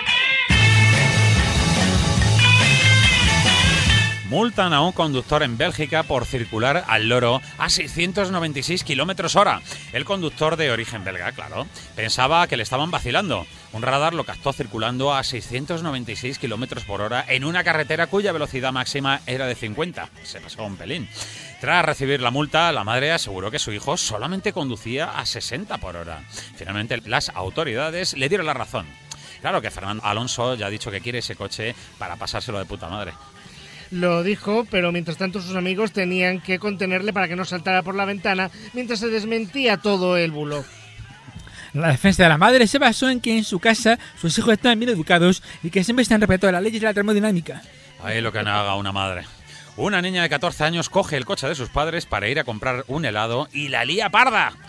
Speaker 1: Multan a un conductor en Bélgica por circular al loro a 696 km/h. El conductor, de origen belga, claro, pensaba que le estaban vacilando. Un radar lo captó circulando a 696 km/h en una carretera cuya velocidad máxima era de 50. Se pasó un pelín. Tras recibir la multa, la madre aseguró que su hijo solamente conducía a 60 por hora. Finalmente, las autoridades le dieron la razón. Claro que Fernando Alonso ya ha dicho que quiere ese coche para pasárselo de puta madre.
Speaker 3: Lo dijo, pero mientras tanto sus amigos tenían que contenerle para que no saltara por la ventana mientras se desmentía todo el bulo.
Speaker 8: La defensa de la madre se basó en que en su casa sus hijos están bien educados y que siempre están respetando las leyes de la termodinámica.
Speaker 1: Ahí lo que no haga una madre. Una niña de 14 años coge el coche de sus padres para ir a comprar un helado y la lía parda.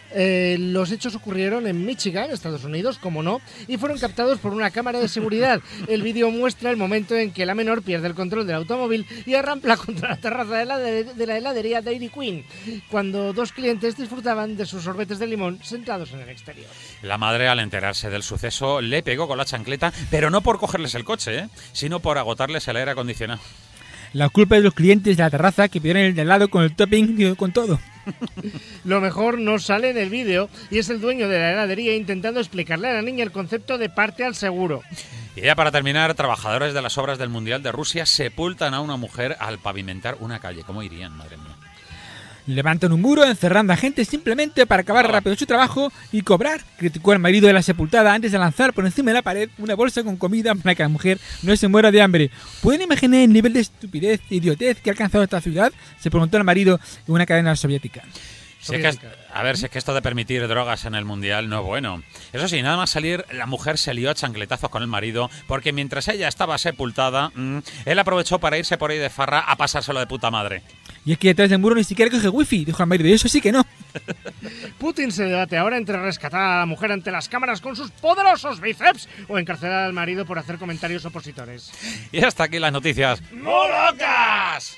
Speaker 3: Los hechos ocurrieron en Michigan, Estados Unidos, como no, y fueron captados por una cámara de seguridad. El vídeo muestra el momento en que la menor pierde el control del automóvil y arrampla contra la terraza de la heladería Dairy Queen, cuando dos clientes disfrutaban de sus sorbetes de limón sentados en el exterior.
Speaker 1: La madre, al enterarse del suceso, le pegó con la chancleta, pero no por cogerles el coche, sino por agotarles el aire acondicionado.
Speaker 8: La culpa de los clientes de la terraza que pidieron el de al lado con el topping y con todo.
Speaker 3: Lo mejor no sale en el vídeo y es el dueño de la heladería intentando explicarle a la niña el concepto de parte al seguro.
Speaker 1: Y ya para terminar, trabajadores de las obras del Mundial de Rusia sepultan a una mujer al pavimentar una calle. ¿Cómo irían, madre mía?
Speaker 8: Levantan un muro encerrando a gente simplemente para acabar rápido su trabajo y cobrar. Criticó al marido de la sepultada antes de lanzar por encima de la pared una bolsa con comida para que la mujer no se muera de hambre. ¿Pueden imaginar el nivel de estupidez e idiotez que ha alcanzado esta ciudad? Se preguntó el marido en una cadena soviética.
Speaker 1: Si es que esto de permitir drogas en el Mundial no es bueno. Eso sí, nada más salir, la mujer se lió a chancletazos con el marido porque mientras ella estaba sepultada, él aprovechó para irse por ahí de farra a pasárselo de puta madre.
Speaker 8: Y es que detrás del muro ni siquiera coge wifi, dijo el marido, y eso sí que no.
Speaker 3: Putin se debate ahora entre rescatar a la mujer ante las cámaras con sus poderosos bíceps o encarcelar al marido por hacer comentarios opositores.
Speaker 1: Y hasta aquí las noticias ¡molocas!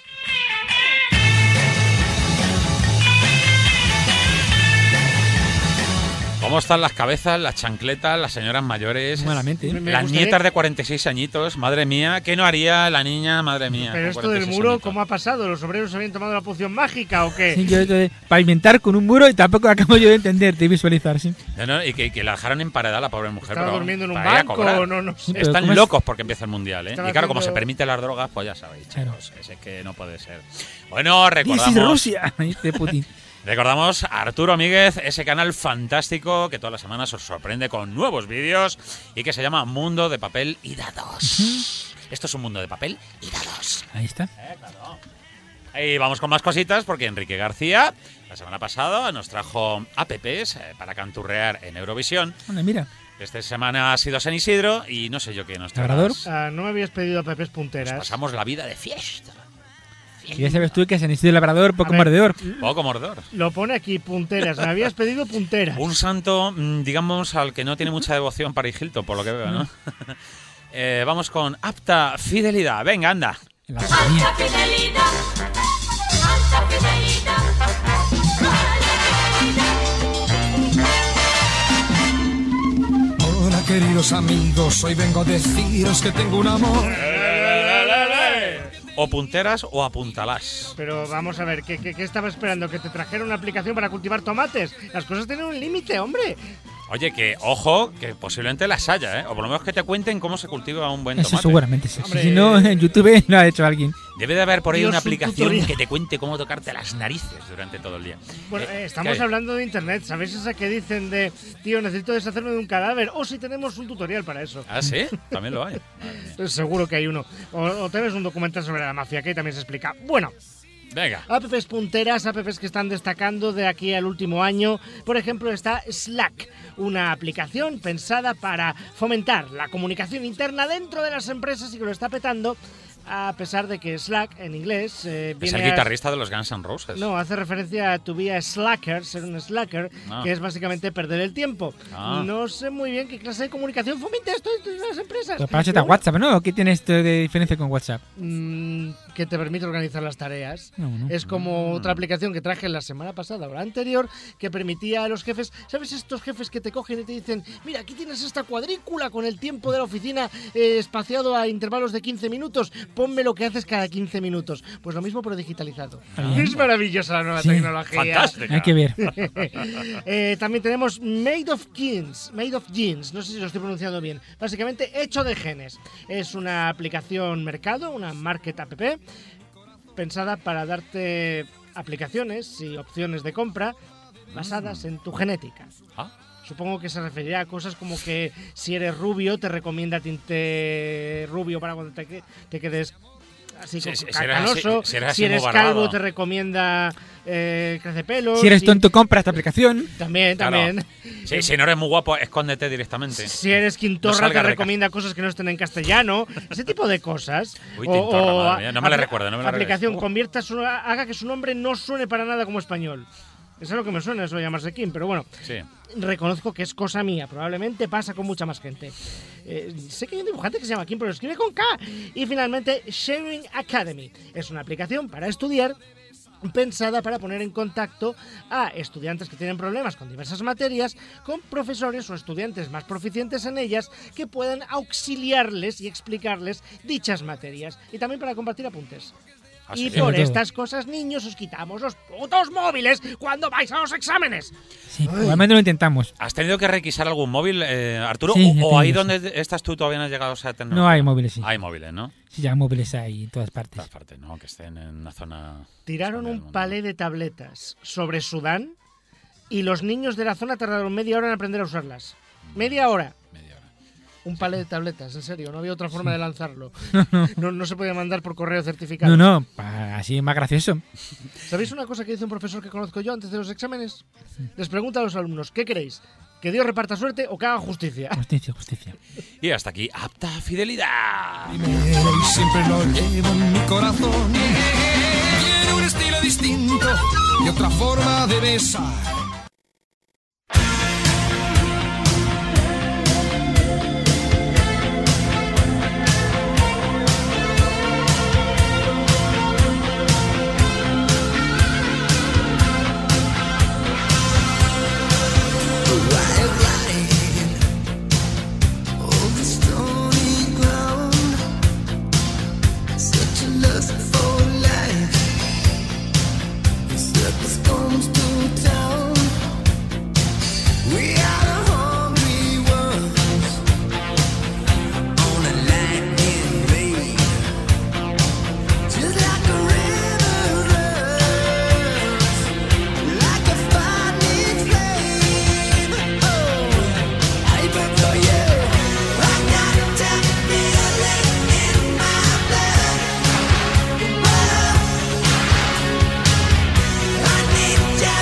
Speaker 1: ¿Cómo están las cabezas, las chancletas, las señoras mayores?
Speaker 8: Malamente, ¿eh?
Speaker 1: Las nietas de 46 añitos, madre mía. ¿Qué no haría la niña, madre mía?
Speaker 3: Pero esto del muro, añitos. ¿Cómo ha pasado? ¿Los obreros habían tomado la poción mágica o qué?
Speaker 8: Sí, yo pavimentar con un muro y tampoco acabo yo de entender, de visualizar, sí.
Speaker 1: No, y que la dejaron emparedada la pobre mujer.
Speaker 3: Estaba durmiendo en un banco, no sé.
Speaker 1: Están locos porque empieza el Mundial, ¿eh? Y claro, como se permiten las drogas, pues ya sabéis,
Speaker 8: claro.
Speaker 1: Chicos, es que no puede ser. Bueno, recordamos...
Speaker 8: ¡This is Rusia! Dice Putin.
Speaker 1: Recordamos a Arturo Míguez, ese canal fantástico que todas las semanas os sorprende con nuevos vídeos y que se llama Mundo de Papel y Dados. Esto es un mundo de papel y dados.
Speaker 8: Ahí está.
Speaker 1: Claro. Y vamos con más cositas porque Enrique García la semana pasada nos trajo apps para canturrear en Eurovisión.
Speaker 8: Bueno, mira.
Speaker 1: Esta semana ha sido San Isidro y no sé yo qué nos
Speaker 8: ¿Labrador?
Speaker 3: No me habías pedido apps punteras.
Speaker 1: Nos pasamos la vida de fiesta.
Speaker 8: Y ya sabes tú que San Isidro Labrador, poco mordedor.
Speaker 1: Poco mordedor.
Speaker 3: Lo pone aquí, punteras. Me habías pedido punteras.
Speaker 1: Un santo, digamos, al que no tiene mucha devoción para Hilton, por lo que veo, ¿no? Vamos con apta fidelidad. Venga, anda.
Speaker 5: Alta fidelidad. Alta fidelidad.
Speaker 9: Hola, queridos amigos. Hoy vengo a deciros que tengo un amor.
Speaker 1: O punteras o apuntalás.
Speaker 3: Pero vamos a ver, ¿qué estaba esperando? ¿Que te trajera una aplicación para cultivar tomates? Las cosas tienen un límite, hombre.
Speaker 1: Oye, que ojo, que posiblemente las haya, ¿eh? O por lo menos que te cuenten cómo se cultiva un buen tomate.
Speaker 8: Eso seguramente sí. Si no, en YouTube lo ha hecho alguien.
Speaker 1: Debe de haber por ahí una aplicación que te cuente cómo tocarte las narices durante todo el día.
Speaker 3: Bueno, estamos hablando de internet. ¿Sabéis esa que dicen de, tío, necesito deshacerme de un cadáver? O si tenemos un tutorial para eso.
Speaker 1: ¿Ah, sí? También lo hay.
Speaker 3: Seguro que hay uno. O tenés un documental sobre la mafia que ahí también se explica. Bueno.
Speaker 1: Venga.
Speaker 3: Apps punteras, apps que están destacando de aquí al último año. Por ejemplo, está Slack, una aplicación pensada para fomentar la comunicación interna dentro de las empresas y que lo está petando. A pesar de que Slack, en inglés...
Speaker 1: es el guitarrista de los Guns N' Roses.
Speaker 3: No, hace referencia a to be a slacker, ser un slacker, que es básicamente perder el tiempo. No sé muy bien qué clase de comunicación fomenta esto en las empresas.
Speaker 8: Pero para WhatsApp, ¿no? ¿Qué tiene esto de diferencia con WhatsApp?
Speaker 3: Que te permite organizar las tareas.
Speaker 8: No.
Speaker 3: Es como otra aplicación que traje la semana pasada o la anterior, que permitía a los jefes... ¿Sabes estos jefes que te cogen y te dicen, mira, aquí tienes esta cuadrícula con el tiempo de la oficina espaciado a intervalos de 15 minutos? Ponme lo que haces cada 15 minutos. Pues lo mismo pero digitalizado. Es maravillosa la nueva tecnología.
Speaker 1: Fantástica.
Speaker 8: Hay que ver.
Speaker 3: También tenemos Made of Jeans. No sé si lo estoy pronunciando bien. Básicamente hecho de genes. Es una aplicación mercado, una market app, pensada para darte aplicaciones y opciones de compra basadas en tu genética. Supongo que se referirá a cosas como que si eres rubio te recomienda tinte rubio para cuando te quedes así canoso. Si eres calvo te recomienda crecepelos.
Speaker 8: Si eres tonto compra esta aplicación.
Speaker 3: También.
Speaker 1: Sí, si no eres muy guapo, escóndete directamente.
Speaker 3: Si eres quintorra te recomienda cosas que no estén en castellano. Ese tipo de cosas.
Speaker 1: Uy, tintorra, madre mía. No me la recuerdo.
Speaker 3: Aplicación, haga que su nombre no suene para nada como español. Eso es lo que me suena, eso de llamarse Kim, pero bueno.
Speaker 1: Sí.
Speaker 3: Reconozco que es cosa mía, probablemente pasa con mucha más gente. Sé que hay un dibujante que se llama Kim, pero lo escribe con K. Y finalmente, Sharing Academy. Es una aplicación para estudiar pensada para poner en contacto a estudiantes que tienen problemas con diversas materias con profesores o estudiantes más proficientes en ellas que puedan auxiliarles y explicarles dichas materias. Y también para compartir apuntes. Y por estas cosas, niños, os quitamos los putos móviles cuando vais a los exámenes.
Speaker 8: Sí, igualmente lo intentamos.
Speaker 1: ¿Has tenido que requisar algún móvil, Arturo?
Speaker 8: Sí,
Speaker 1: ¿O ahí
Speaker 8: sí.
Speaker 1: donde estás tú todavía no has llegado a esa tecnología?
Speaker 8: No hay móviles, sí.
Speaker 1: Hay móviles, ¿no?
Speaker 8: Sí, ya móviles hay en todas partes.
Speaker 1: En todas partes, ¿no? Que estén en una zona...
Speaker 3: Tiraron un palé de tabletas sobre Sudán y los niños de la zona tardaron media hora en aprender a usarlas. ¡Media hora! Un palé de tabletas, en serio, no había otra forma de lanzarlo. No se podía mandar por correo certificado.
Speaker 8: No, así es más gracioso.
Speaker 3: ¿Sabéis una cosa que dice un profesor que conozco yo antes de los exámenes? Les pregunta a los alumnos, ¿qué queréis? ¿Que Dios reparta suerte o que haga justicia?
Speaker 8: Justicia.
Speaker 1: Y hasta aquí, apta fidelidad.
Speaker 9: Primero y siempre lo llevo en mi corazón. Tiene un estilo distinto y otra forma de besar.
Speaker 10: Yeah.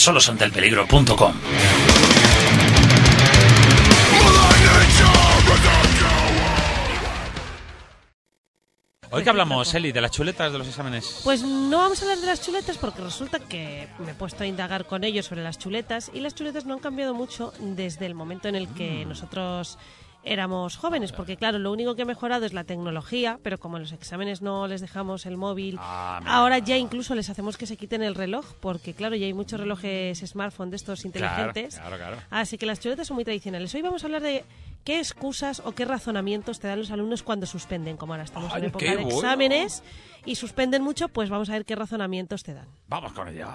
Speaker 6: Solosanteelpeligro.com.
Speaker 1: Hoy que hablamos, Eli, de las chuletas de los exámenes.
Speaker 10: Pues no vamos a hablar de las chuletas porque resulta que me he puesto a indagar con ellos sobre las chuletas y las chuletas no han cambiado mucho desde el momento en el que nosotros éramos jóvenes, porque claro, lo único que ha mejorado es la tecnología, pero como en los exámenes no les dejamos el móvil, ahora ya incluso les hacemos que se quiten el reloj, porque claro, ya hay muchos relojes smartphone de estos inteligentes.
Speaker 1: Claro.
Speaker 10: Así que las chuletas son muy tradicionales. Hoy vamos a hablar de qué excusas o qué razonamientos te dan los alumnos cuando suspenden. Como ahora estamos en época de exámenes y suspenden mucho, pues vamos a ver qué razonamientos te dan.
Speaker 1: Vamos con ello.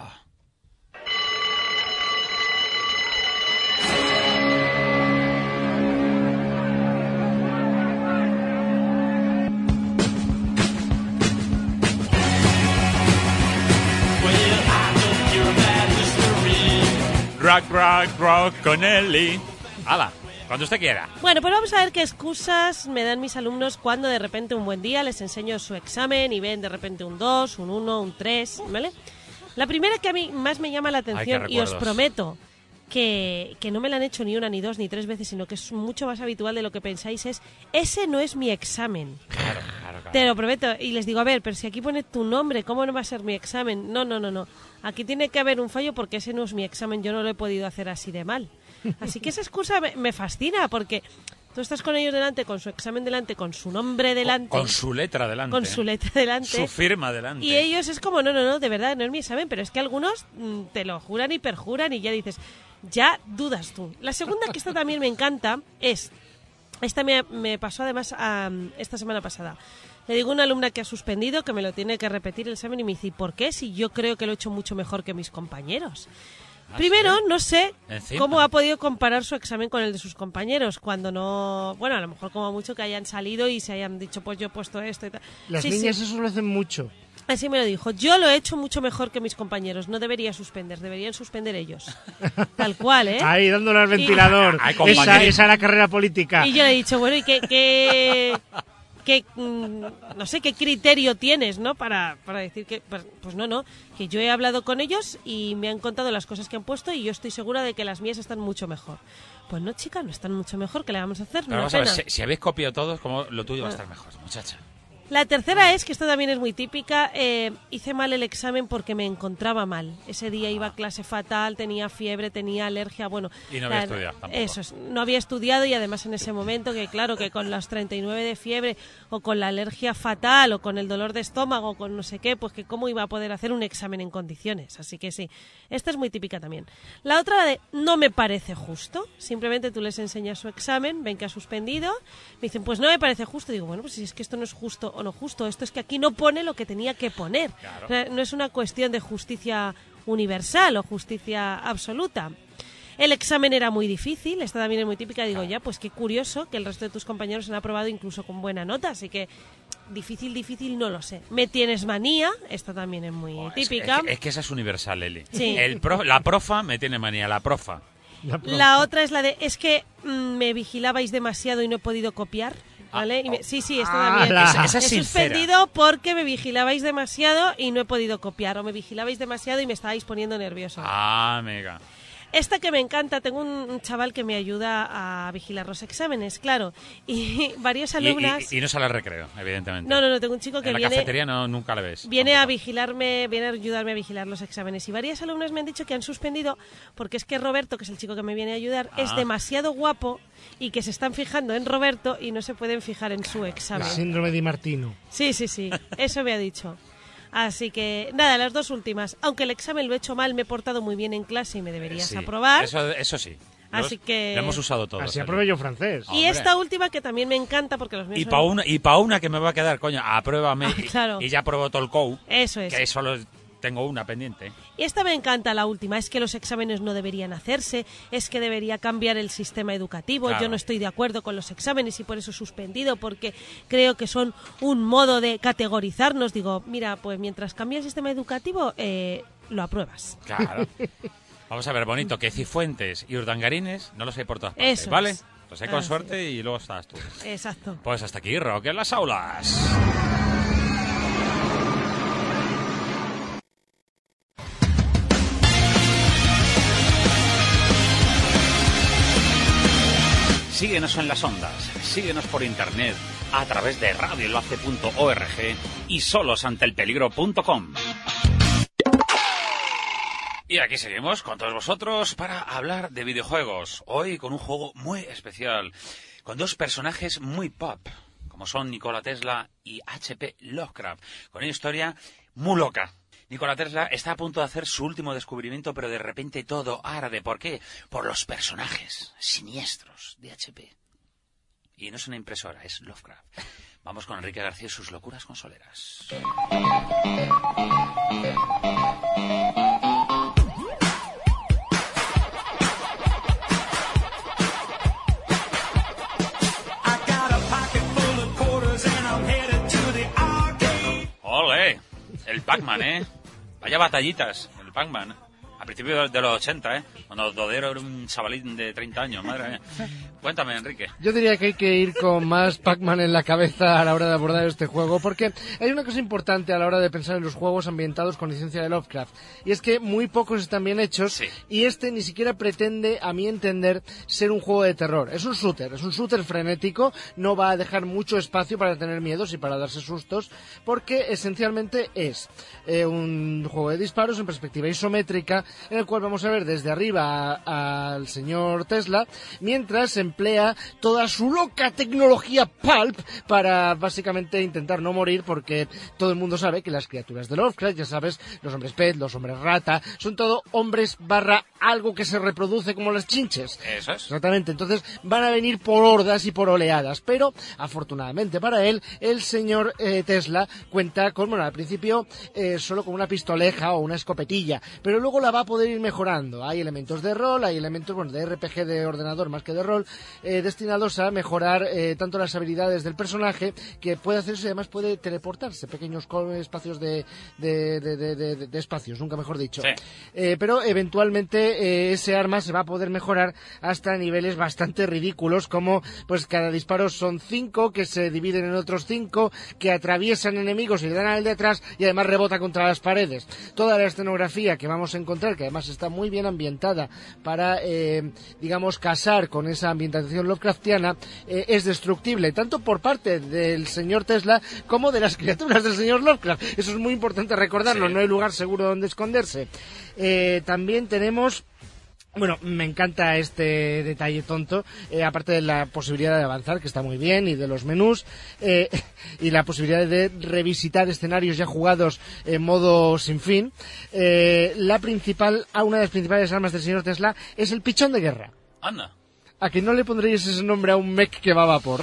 Speaker 1: Rock con Eli. ¡Hala! Cuando usted quiera.
Speaker 10: Bueno, pues vamos a ver qué excusas me dan mis alumnos cuando de repente un buen día les enseño su examen y ven de repente un 2, un 1, un 3, ¿vale? La primera que a mí más me llama la atención y os prometo que no me la han hecho ni una, ni dos, ni tres veces, sino que es mucho más habitual de lo que pensáis, es: ese no es mi examen.
Speaker 1: Claro.
Speaker 10: Te lo prometo. Y les digo, a ver, pero si aquí pone tu nombre, ¿cómo no va a ser mi examen? No. Aquí tiene que haber un fallo porque ese no es mi examen, yo no lo he podido hacer así de mal. Así que esa excusa me fascina, porque tú estás con ellos delante, con su examen delante, con su nombre delante.
Speaker 1: Con su letra delante.
Speaker 10: Con su letra delante.
Speaker 1: Su firma delante.
Speaker 10: Y ellos es como, no, de verdad, no es mi examen, pero es que algunos te lo juran y perjuran y ya dices, ya dudas tú. La segunda, que esta también me encanta, es... Esta me pasó además esta semana pasada. Le digo a una alumna que ha suspendido que me lo tiene que repetir el examen y me dice, ¿y por qué? Si yo creo que lo he hecho mucho mejor que mis compañeros. Primero, no sé cómo ha podido comparar su examen con el de sus compañeros cuando no... Bueno, a lo mejor como mucho que hayan salido y se hayan dicho, pues yo he puesto esto y tal.
Speaker 3: Las niñas eso lo hacen mucho.
Speaker 10: Así me lo dijo. Yo lo he hecho mucho mejor que mis compañeros. No debería suspender, deberían suspender ellos. Tal cual, ¿eh?
Speaker 3: Ahí, dándole al ventilador. Esa era la carrera política.
Speaker 10: Y yo le he dicho, bueno, ¿y qué no sé qué criterio tienes, ¿no? Para decir que, pues no, que yo he hablado con ellos y me han contado las cosas que han puesto y yo estoy segura de que las mías están mucho mejor. Pues no, chica, no están mucho mejor. ¿Qué le vamos a hacer?
Speaker 1: Pero vamos a ver, si habéis copiado todos, como lo tuyo va a estar mejor, muchacha.
Speaker 10: La tercera es, que esto también es muy típica, hice mal el examen porque me encontraba mal. Ese día iba a clase fatal, tenía fiebre, tenía alergia, bueno...
Speaker 1: Y no había estudiado tampoco.
Speaker 10: Eso es, no había estudiado y además en ese momento, que claro, que con las 39 de fiebre o con la alergia fatal o con el dolor de estómago o con no sé qué, pues que cómo iba a poder hacer un examen en condiciones. Así que sí, esta es muy típica también. La otra de, no me parece justo, simplemente tú les enseñas su examen, ven que ha suspendido, me dicen, pues no me parece justo. Digo, bueno, pues si es que esto no es justo o no justo, esto es que aquí no pone lo que tenía que poner. Claro. O sea, no es una cuestión de justicia universal o justicia absoluta. El examen era muy difícil, esta también es muy típica. Digo, ya, pues qué curioso que el resto de tus compañeros han aprobado incluso con buena nota, así que difícil no lo sé. Me tienes manía, esta también es muy típica.
Speaker 1: Es que esa es universal, Eli.
Speaker 10: Sí.
Speaker 1: La profa me tiene manía, la profa.
Speaker 10: La otra es la de, es que me vigilabais demasiado y no he podido copiar. ¿Vale? Sí, esta también.
Speaker 1: Esa
Speaker 10: he suspendido porque me vigilabais demasiado y no he podido copiar. O me vigilabais demasiado y me estabais poniendo nervioso.
Speaker 1: Amiga.
Speaker 10: Esta que me encanta, tengo un chaval que me ayuda a vigilar los exámenes, claro. Y varias alumnas...
Speaker 1: Y no sale al recreo, evidentemente.
Speaker 10: No, tengo un chico que
Speaker 1: en
Speaker 10: viene...
Speaker 1: En la cafetería nunca le ves.
Speaker 10: Viene a vigilarme, viene a ayudarme a vigilar los exámenes. Y varias alumnas me han dicho que han suspendido porque es que Roberto, que es el chico que me viene a ayudar, es demasiado guapo y que se están fijando en Roberto y no se pueden fijar en su examen.
Speaker 3: El síndrome de Martino.
Speaker 10: Sí, eso me ha dicho. Así que, nada, las dos últimas. Aunque el examen lo he hecho mal, me he portado muy bien en clase y me deberías aprobar.
Speaker 1: Eso sí.
Speaker 10: Así que...
Speaker 1: Lo hemos usado todos.
Speaker 3: Así aprobé yo francés.
Speaker 10: Y esta última que también me encanta porque los míos
Speaker 1: Y para una que me va a quedar, coño, apruébame.
Speaker 10: Claro.
Speaker 1: Y ya aprobó todo el COU.
Speaker 10: Eso es.
Speaker 1: Que solo tengo una pendiente.
Speaker 10: Y esta me encanta, la última. Es que los exámenes no deberían hacerse, es que debería cambiar el sistema educativo. Claro. Yo no estoy de acuerdo con los exámenes y por eso he suspendido, porque creo que son un modo de categorizarnos. Digo, mira, pues mientras cambie el sistema educativo, lo apruebas.
Speaker 1: Claro. Vamos a ver, bonito, que Cifuentes y Urdangarines no los hay por todas partes,
Speaker 10: eso
Speaker 1: ¿vale?
Speaker 10: Es.
Speaker 1: Los hay con suerte y luego estás tú.
Speaker 10: Exacto.
Speaker 1: Pues hasta aquí, Rock en las aulas. Síguenos en las ondas, síguenos por internet a través de radioenlace.org y solosantelpeligro.com. Y aquí seguimos con todos vosotros para hablar de videojuegos. Hoy con un juego muy especial, con dos personajes muy pop, como son Nikola Tesla y H.P. Lovecraft, con una historia muy loca. Nikola Tesla está a punto de hacer su último descubrimiento, pero de repente todo arde. ¿Por qué? Por los personajes siniestros de H.P. Y no es una impresora, es Lovecraft. Vamos con Enrique García y sus locuras consoleras. ¡Ole! El Pac-Man, ¿eh? Vaya batallitas, el Pac-Man. A principios de los 80, ¿eh? Cuando Dodero era un chavalín de 30 años, madre mía. Cuéntame, Enrique.
Speaker 3: Yo diría que hay que ir con más Pac-Man en la cabeza a la hora de abordar este juego, porque hay una cosa importante a la hora de pensar en los juegos ambientados con licencia de Lovecraft, y es que muy pocos están bien hechos, sí. Y este ni siquiera pretende, a mi entender, ser un juego de terror. Es un shooter frenético, no va a dejar mucho espacio para tener miedos y para darse sustos, porque esencialmente es un juego de disparos en perspectiva isométrica, en el cual vamos a ver desde arriba al señor Tesla, mientras emplea toda su loca tecnología pulp para básicamente intentar no morir, porque todo el mundo sabe que las criaturas de Lovecraft, ya sabes, los hombres pez, los hombres rata, son todo hombres barra algo que se reproduce como las chinches.
Speaker 1: Eso es.
Speaker 3: Exactamente, entonces van a venir por hordas y por oleadas, pero afortunadamente para él, el señor Tesla cuenta con, bueno, al principio solo con una pistoleja o una escopetilla, pero luego la va a poder ir mejorando. Hay elementos de rol, hay elementos, bueno, de RPG de ordenador más que de rol, destinados a mejorar tanto las habilidades del personaje, que puede hacerse, además puede teleportarse, pequeños espacios de espacios, nunca mejor dicho.
Speaker 1: Sí.
Speaker 3: Pero eventualmente ese arma se va a poder mejorar hasta niveles bastante ridículos, como pues cada disparo son 5, que se dividen en otros 5, que atraviesan enemigos y le dan al de atrás, y además rebota contra las paredes. Toda la escenografía que vamos a encontrar, que además está muy bien ambientada para, digamos, casar con esa ambientación Lovecraftiana, es destructible, tanto por parte del señor Tesla como de las criaturas del señor Lovecraft. Eso es muy importante recordarlo, sí. No hay lugar seguro donde esconderse. También tenemos... Bueno, me encanta este detalle tonto, aparte de la posibilidad de avanzar, que está muy bien, y de los menús, y la posibilidad de revisitar escenarios ya jugados en modo sin fin. Una de las principales armas del señor Tesla es el pichón de guerra.
Speaker 1: Anda.
Speaker 3: ¿A que no le pondríais ese nombre a un mech que va a vapor?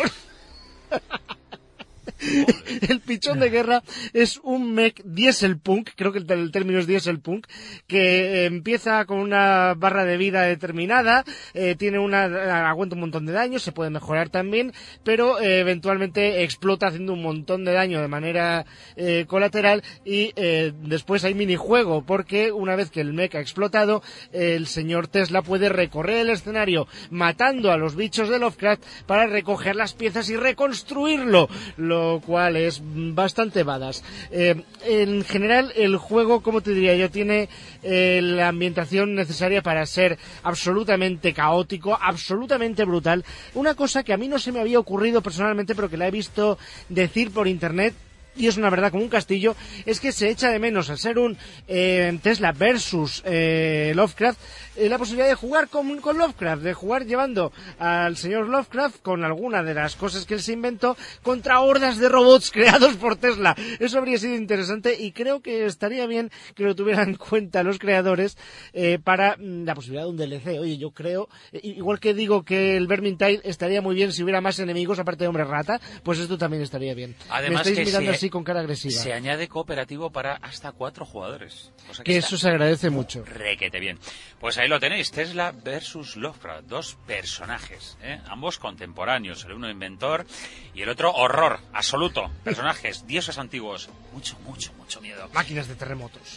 Speaker 3: El pichón de guerra es un mech dieselpunk, creo que el término es dieselpunk, que empieza con una barra de vida determinada, aguanta un montón de daño, se puede mejorar también, pero eventualmente explota haciendo un montón de daño de manera colateral, y después hay minijuego, porque una vez que el mech ha explotado, el señor Tesla puede recorrer el escenario matando a los bichos de Lovecraft para recoger las piezas y reconstruirlo, lo cual es bastante badass. En general, el juego, como te diría yo, tiene la ambientación necesaria para ser absolutamente caótico, absolutamente brutal. Una cosa que a mí no se me había ocurrido personalmente, pero que la he visto decir por internet, y es una verdad como un castillo, es que se echa de menos, al ser un Tesla versus Lovecraft, la posibilidad de jugar con Lovecraft, de jugar llevando al señor Lovecraft con alguna de las cosas que él se inventó contra hordas de robots creados por Tesla. Eso habría sido interesante, y creo que estaría bien que lo tuvieran en cuenta los creadores para la posibilidad de un DLC. Oye, yo creo, igual que digo que el Vermintide estaría muy bien si hubiera más enemigos aparte de hombre rata, pues esto también estaría bien.
Speaker 1: Además,
Speaker 3: me estáis mirando así con cara agresiva.
Speaker 1: Se añade cooperativo para hasta 4 jugadores. Cosa
Speaker 3: que eso se agradece mucho.
Speaker 1: Requete bien. Pues ahí lo tenéis, Tesla versus Lovecraft, dos personajes, ambos contemporáneos, el uno inventor y el otro horror absoluto. Personajes, dioses antiguos, mucho miedo.
Speaker 3: Máquinas de terremotos.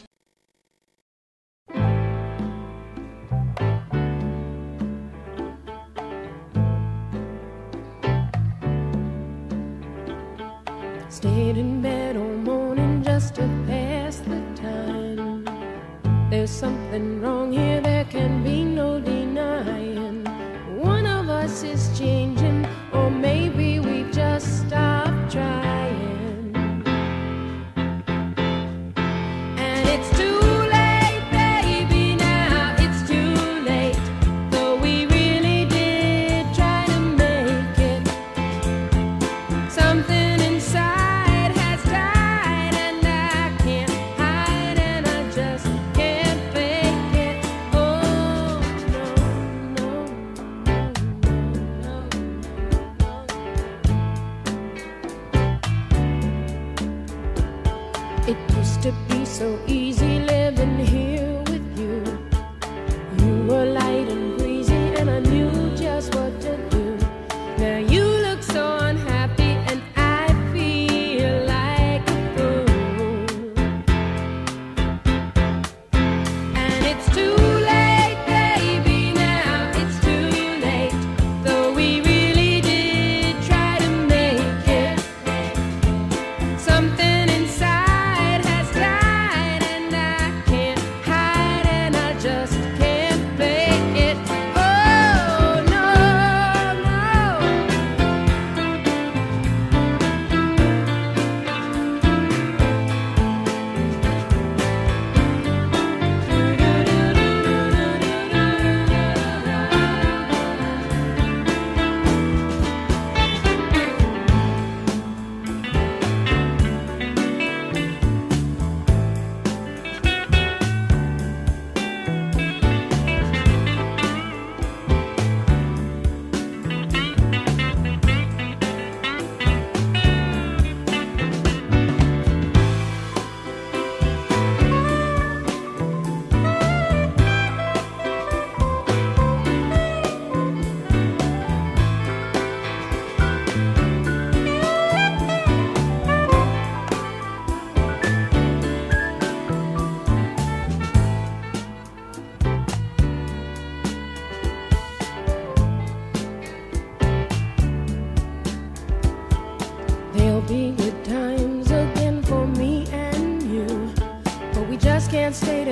Speaker 11: Stayed in bed all morning just to pass the time. There's something wrong here, there can be no denying. One of us is changing.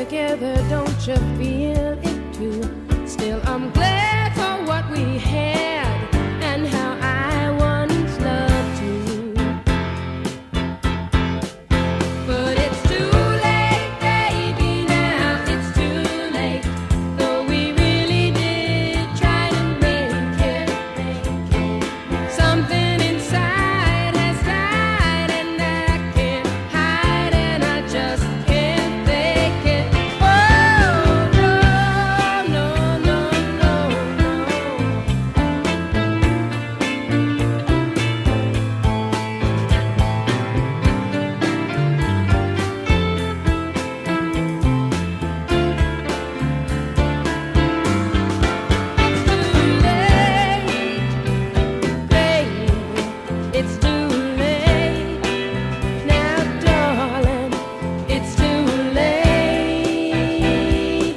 Speaker 11: together, don't you feel it too? Still, I'm glad for what we had and how I once loved you. But it's too late, baby, now it's too late. Though we really did try to make it. Something inside has died and I can't hide and I just can't fake it. Oh, no, no, no, no, no. It's too late, now darling, it's too late.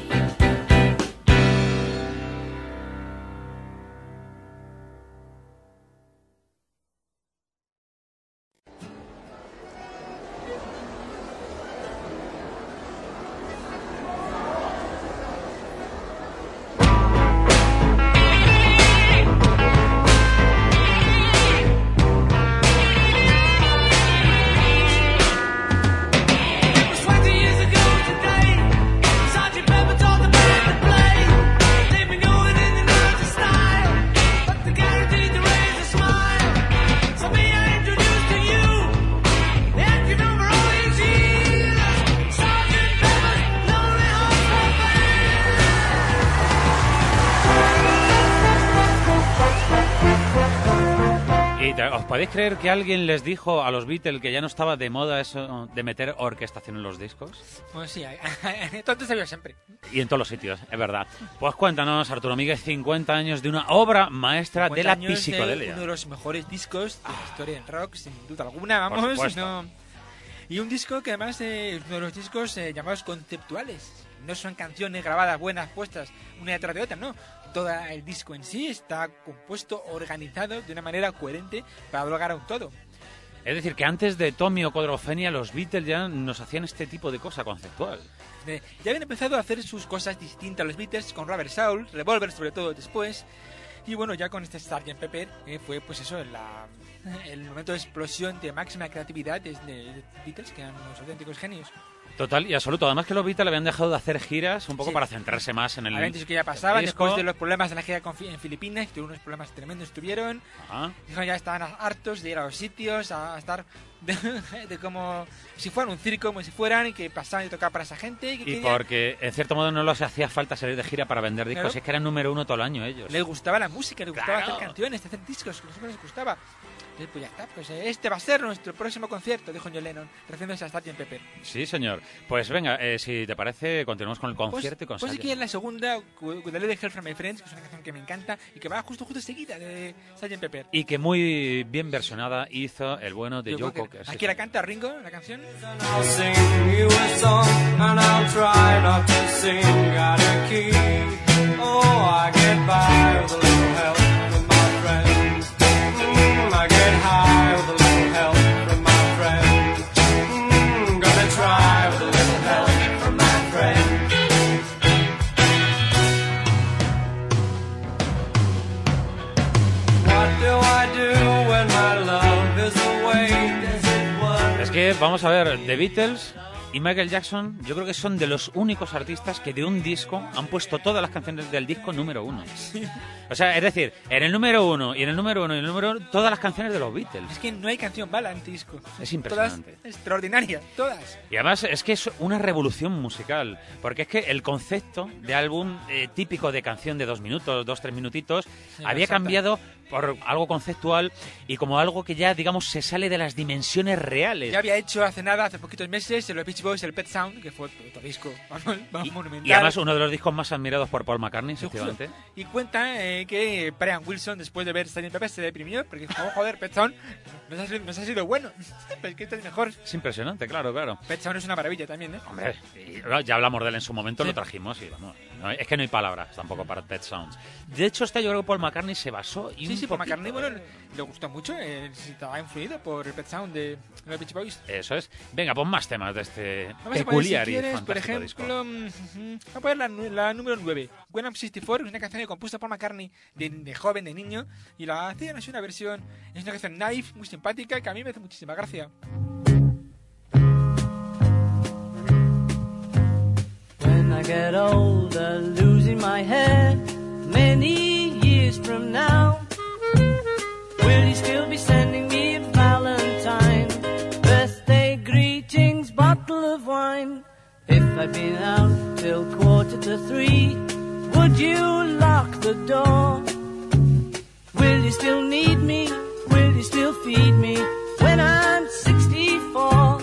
Speaker 1: ¿Os podéis creer que alguien les dijo a los Beatles que ya no estaba de moda eso de meter orquestación en los discos?
Speaker 8: Pues sí, todo se vio siempre.
Speaker 1: Y en todos los sitios, es verdad. Pues cuéntanos, Arturo Míguez, 50 años de una obra maestra de la
Speaker 8: 50 años
Speaker 1: psicodelia.
Speaker 8: Uno de los mejores discos de la historia del rock, sin duda alguna,
Speaker 1: Por
Speaker 8: vamos.
Speaker 1: supuesto.
Speaker 8: No. Y un disco que además es uno de los discos llamados conceptuales. No son canciones grabadas, buenas, puestas, una detrás de otra, no. Todo el disco en sí está compuesto, organizado de una manera coherente para lograr un todo.
Speaker 1: Es decir, que antes de Tommy o Cuadrofenia, los Beatles ya nos hacían este tipo de cosa conceptual.
Speaker 8: Ya habían empezado a hacer sus cosas distintas los Beatles con Rubber Soul, Revolver sobre todo después. Y bueno, ya con este Sgt. Pepper fue pues eso, el momento de explosión de máxima creatividad de Beatles, que eran unos auténticos genios.
Speaker 1: Total y absoluto. Además que los Beatles habían dejado de hacer giras un poco para centrarse más en el
Speaker 8: Habían dicho que ya pasaba
Speaker 1: disco.
Speaker 8: después de los problemas en la gira en Filipinas, que unos problemas tremendos tuvieron. Dijo, ya estaban hartos de ir a los sitios, a estar de como si fueran un circo, como si fueran, y que pasaban y tocaban para esa gente.
Speaker 1: Y porque en cierto modo no les hacía falta salir de gira para vender discos,
Speaker 8: Claro.
Speaker 1: es que eran número uno todo el año ellos.
Speaker 8: Les gustaba la música, les gustaba
Speaker 1: Claro.
Speaker 8: hacer canciones, hacer discos, que les gustaba. Entonces, pues ya está, pues este va a ser nuestro próximo concierto, dijo John Lennon, refiriéndose a Sgt. Pepper.
Speaker 1: Sí, señor. Pues venga, si te parece, continuamos con el concierto y con
Speaker 8: Pues sí
Speaker 1: Sgt.
Speaker 8: que es la segunda, With a Little Help from My Friends, que es una canción que me encanta y que va justo seguida de Sgt. Pepper.
Speaker 1: Y que muy bien versionada hizo el bueno de
Speaker 8: Joe
Speaker 1: Joe
Speaker 8: Cocker.
Speaker 1: Cocker.
Speaker 8: Aquí la canta Ringo, la canción.
Speaker 12: I'll sing you a song, and I'll try not to sing out of key. Oh, I get by with a little help from my friends. I get high with a little help from my friends. Gonna try with a little help from my friends. What do I do when my love is away? Does it work?
Speaker 1: Es que, vamos a ver, The Beatles y Michael Jackson, yo creo que son de los únicos artistas que de un disco han puesto todas las canciones del disco número uno. O sea, es decir, en el número uno y en el número uno y en el número uno, todas las canciones de los Beatles.
Speaker 8: Es que no hay canción mala en este disco.
Speaker 1: Es impresionante.
Speaker 8: Todas extraordinarias, todas.
Speaker 1: Y además es que es una revolución musical, porque es que el concepto de álbum típico de canción de 2 minutos, 2-3 minutitos, había
Speaker 8: exacto.
Speaker 1: cambiado por algo conceptual y como algo que ya, digamos, se sale de las dimensiones reales.
Speaker 8: Ya había hecho hace poquitos meses, en los Beach Boys, el Pet Sound, que fue otro disco monumental.
Speaker 1: Y además uno de los discos más admirados por Paul McCartney, efectivamente.
Speaker 8: Y cuenta que Brian Wilson, después de ver Sgt. Pepper, se deprimió porque dijo, oh, joder, Pet Sound nos ha sido bueno. Pero es que este es mejor.
Speaker 1: Es impresionante, claro, claro.
Speaker 8: Pet Sound es una maravilla también, ¿eh?
Speaker 1: Hombre, ya hablamos de él en su momento,
Speaker 8: Sí.
Speaker 1: lo trajimos y vamos. No, es que no hay palabras tampoco para Pet Sounds. De hecho, yo creo que Paul McCartney se basó y
Speaker 8: Sí, Paul
Speaker 1: poquito,
Speaker 8: McCartney, bueno, le gustó mucho, estaba influido por el Pet Sound de los Beach Boys.
Speaker 1: Eso es. Venga, pon más temas de este
Speaker 8: Vamos
Speaker 1: peculiar
Speaker 8: a poner, si
Speaker 1: y
Speaker 8: quieres, por
Speaker 1: fantástico disco.
Speaker 8: ejemplo, vamos a poner la número 9, When I'm 64, es una canción que compuso por McCartney de joven, de niño, y la hacían así una versión, es una canción Knife, muy simpática, que a mí me hace muchísima gracia.
Speaker 13: When I get older, losing my hair, many years from now, will you still be sending me a Valentine, birthday greetings, bottle of wine? If I'd been out till 2:45, would you lock the door? Will you still need me? Will you still feed me when I'm 64?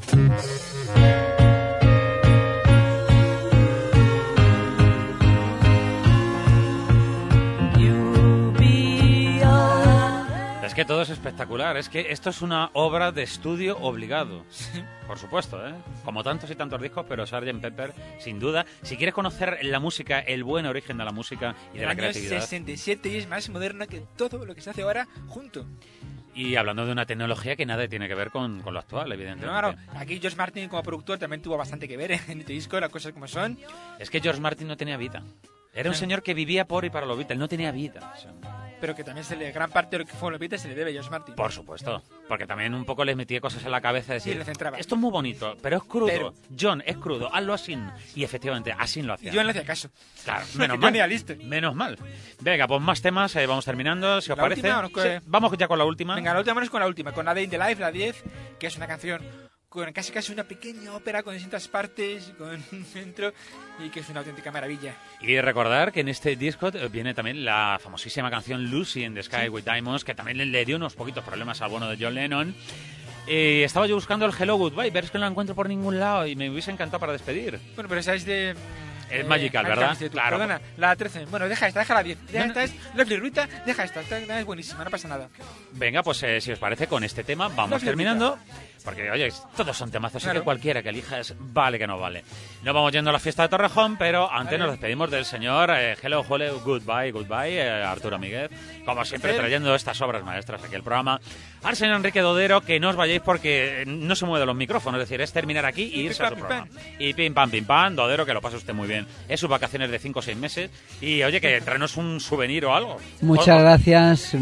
Speaker 1: Es que todo es espectacular, es que esto es una obra de estudio obligado. Por supuesto, ¿eh? Como tantos y tantos discos, pero Sgt. Pepper, sin duda. Si quieres conocer la música, el buen origen de la música y de la creatividad.
Speaker 8: 67 y es más moderno que todo lo que se hace ahora junto.
Speaker 1: Y hablando de una tecnología que nada tiene que ver con lo actual, evidentemente.
Speaker 8: Pero claro, aquí George Martin como productor también tuvo bastante que ver en este disco, las cosas como son.
Speaker 1: Es que George Martin no tenía vida. Era un señor que vivía por y para los Beatles, no tenía vida. O sea,
Speaker 8: pero que también gran parte de lo que fue los Beatles se le debe a George Martin.
Speaker 1: por supuesto, porque también un poco les metía cosas en la cabeza de decir,
Speaker 8: Sí, le centraba.
Speaker 1: esto es muy bonito, pero es crudo.
Speaker 8: Pero-
Speaker 1: John, es crudo, hazlo así. Y efectivamente, así lo hacía.
Speaker 8: Y yo no le hacía caso.
Speaker 1: Claro,
Speaker 8: Que
Speaker 1: menos
Speaker 8: yo
Speaker 1: mal.
Speaker 8: ni era listo.
Speaker 1: Menos mal. Venga, pues más temas, vamos terminando, si os
Speaker 8: La
Speaker 1: parece.
Speaker 8: última, ¿o qué?
Speaker 1: Sí, vamos ya con la última.
Speaker 8: Venga, la última vamos con la última, con la Day in the Life, la 10, que es una canción con casi una pequeña ópera con distintas partes, con un centro, y que es una auténtica maravilla.
Speaker 1: Y recordar que en este disco viene también la famosísima canción Lucy in the Sky with Diamonds, que también le dio unos poquitos problemas al bueno de John Lennon. Estaba yo buscando el Hello Goodbye, pero es que no la encuentro por ningún lado y me hubiese encantado para despedir.
Speaker 8: Bueno, pero esa es de...
Speaker 1: Es Magical, ¿verdad?
Speaker 8: Institute.
Speaker 1: Claro.
Speaker 8: Perdona, la 13. Bueno, deja la 10.
Speaker 1: No, no.
Speaker 8: Esta es Lovely Rita, deja esta es buenísima, no pasa nada.
Speaker 1: Venga, pues si os parece, con este tema vamos
Speaker 8: Lovely
Speaker 1: terminando. Porque, oye, todos son temazos, así
Speaker 8: Claro.
Speaker 1: que cualquiera que elijas vale que no vale. Nos vamos yendo a la fiesta de Torrejón, pero antes
Speaker 8: Vale.
Speaker 1: nos despedimos del señor Hello, hello, goodbye, Arturo Miguel. Como siempre,
Speaker 8: Placer.
Speaker 1: trayendo estas obras maestras aquí al programa. Al señor Enrique Dodero, que no os vayáis porque no se mueve los micrófonos, es decir, es terminar aquí y irse a su
Speaker 8: pim,
Speaker 1: programa.
Speaker 8: pam.
Speaker 1: Y pim, pam, Dodero, que lo pase usted muy bien. Es sus vacaciones de 5 o 6 meses. Y, oye, que traernos un souvenir o algo.
Speaker 2: Muchas gracias,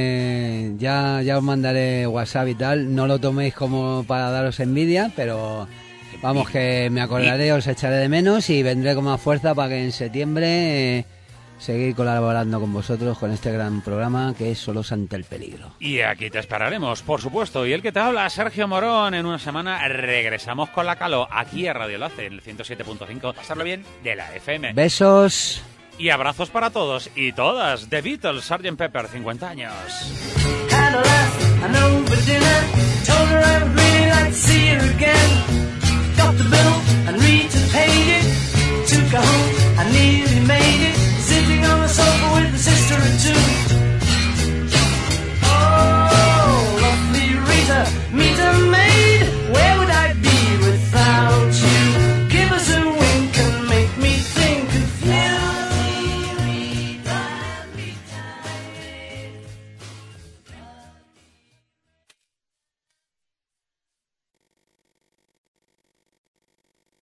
Speaker 2: ya os mandaré WhatsApp y tal, no lo toméis como para daros envidia, pero vamos que me acordaré, os echaré de menos y vendré con más fuerza para que en septiembre seguir colaborando con vosotros con este gran programa que es Solos ante el peligro.
Speaker 1: Y aquí te esperaremos, por supuesto. Y el que te habla, Sergio Morón. En una semana regresamos con la Caló aquí a Radio Enlace, en el 107.5.
Speaker 8: Pasarlo bien.
Speaker 1: De la FM.
Speaker 2: Besos.
Speaker 1: Y abrazos para todos y todas. The Beatles, Sgt. Pepper, 50 años.
Speaker 13: Had a laugh, I know, for dinner. Told her I would really like to see her again.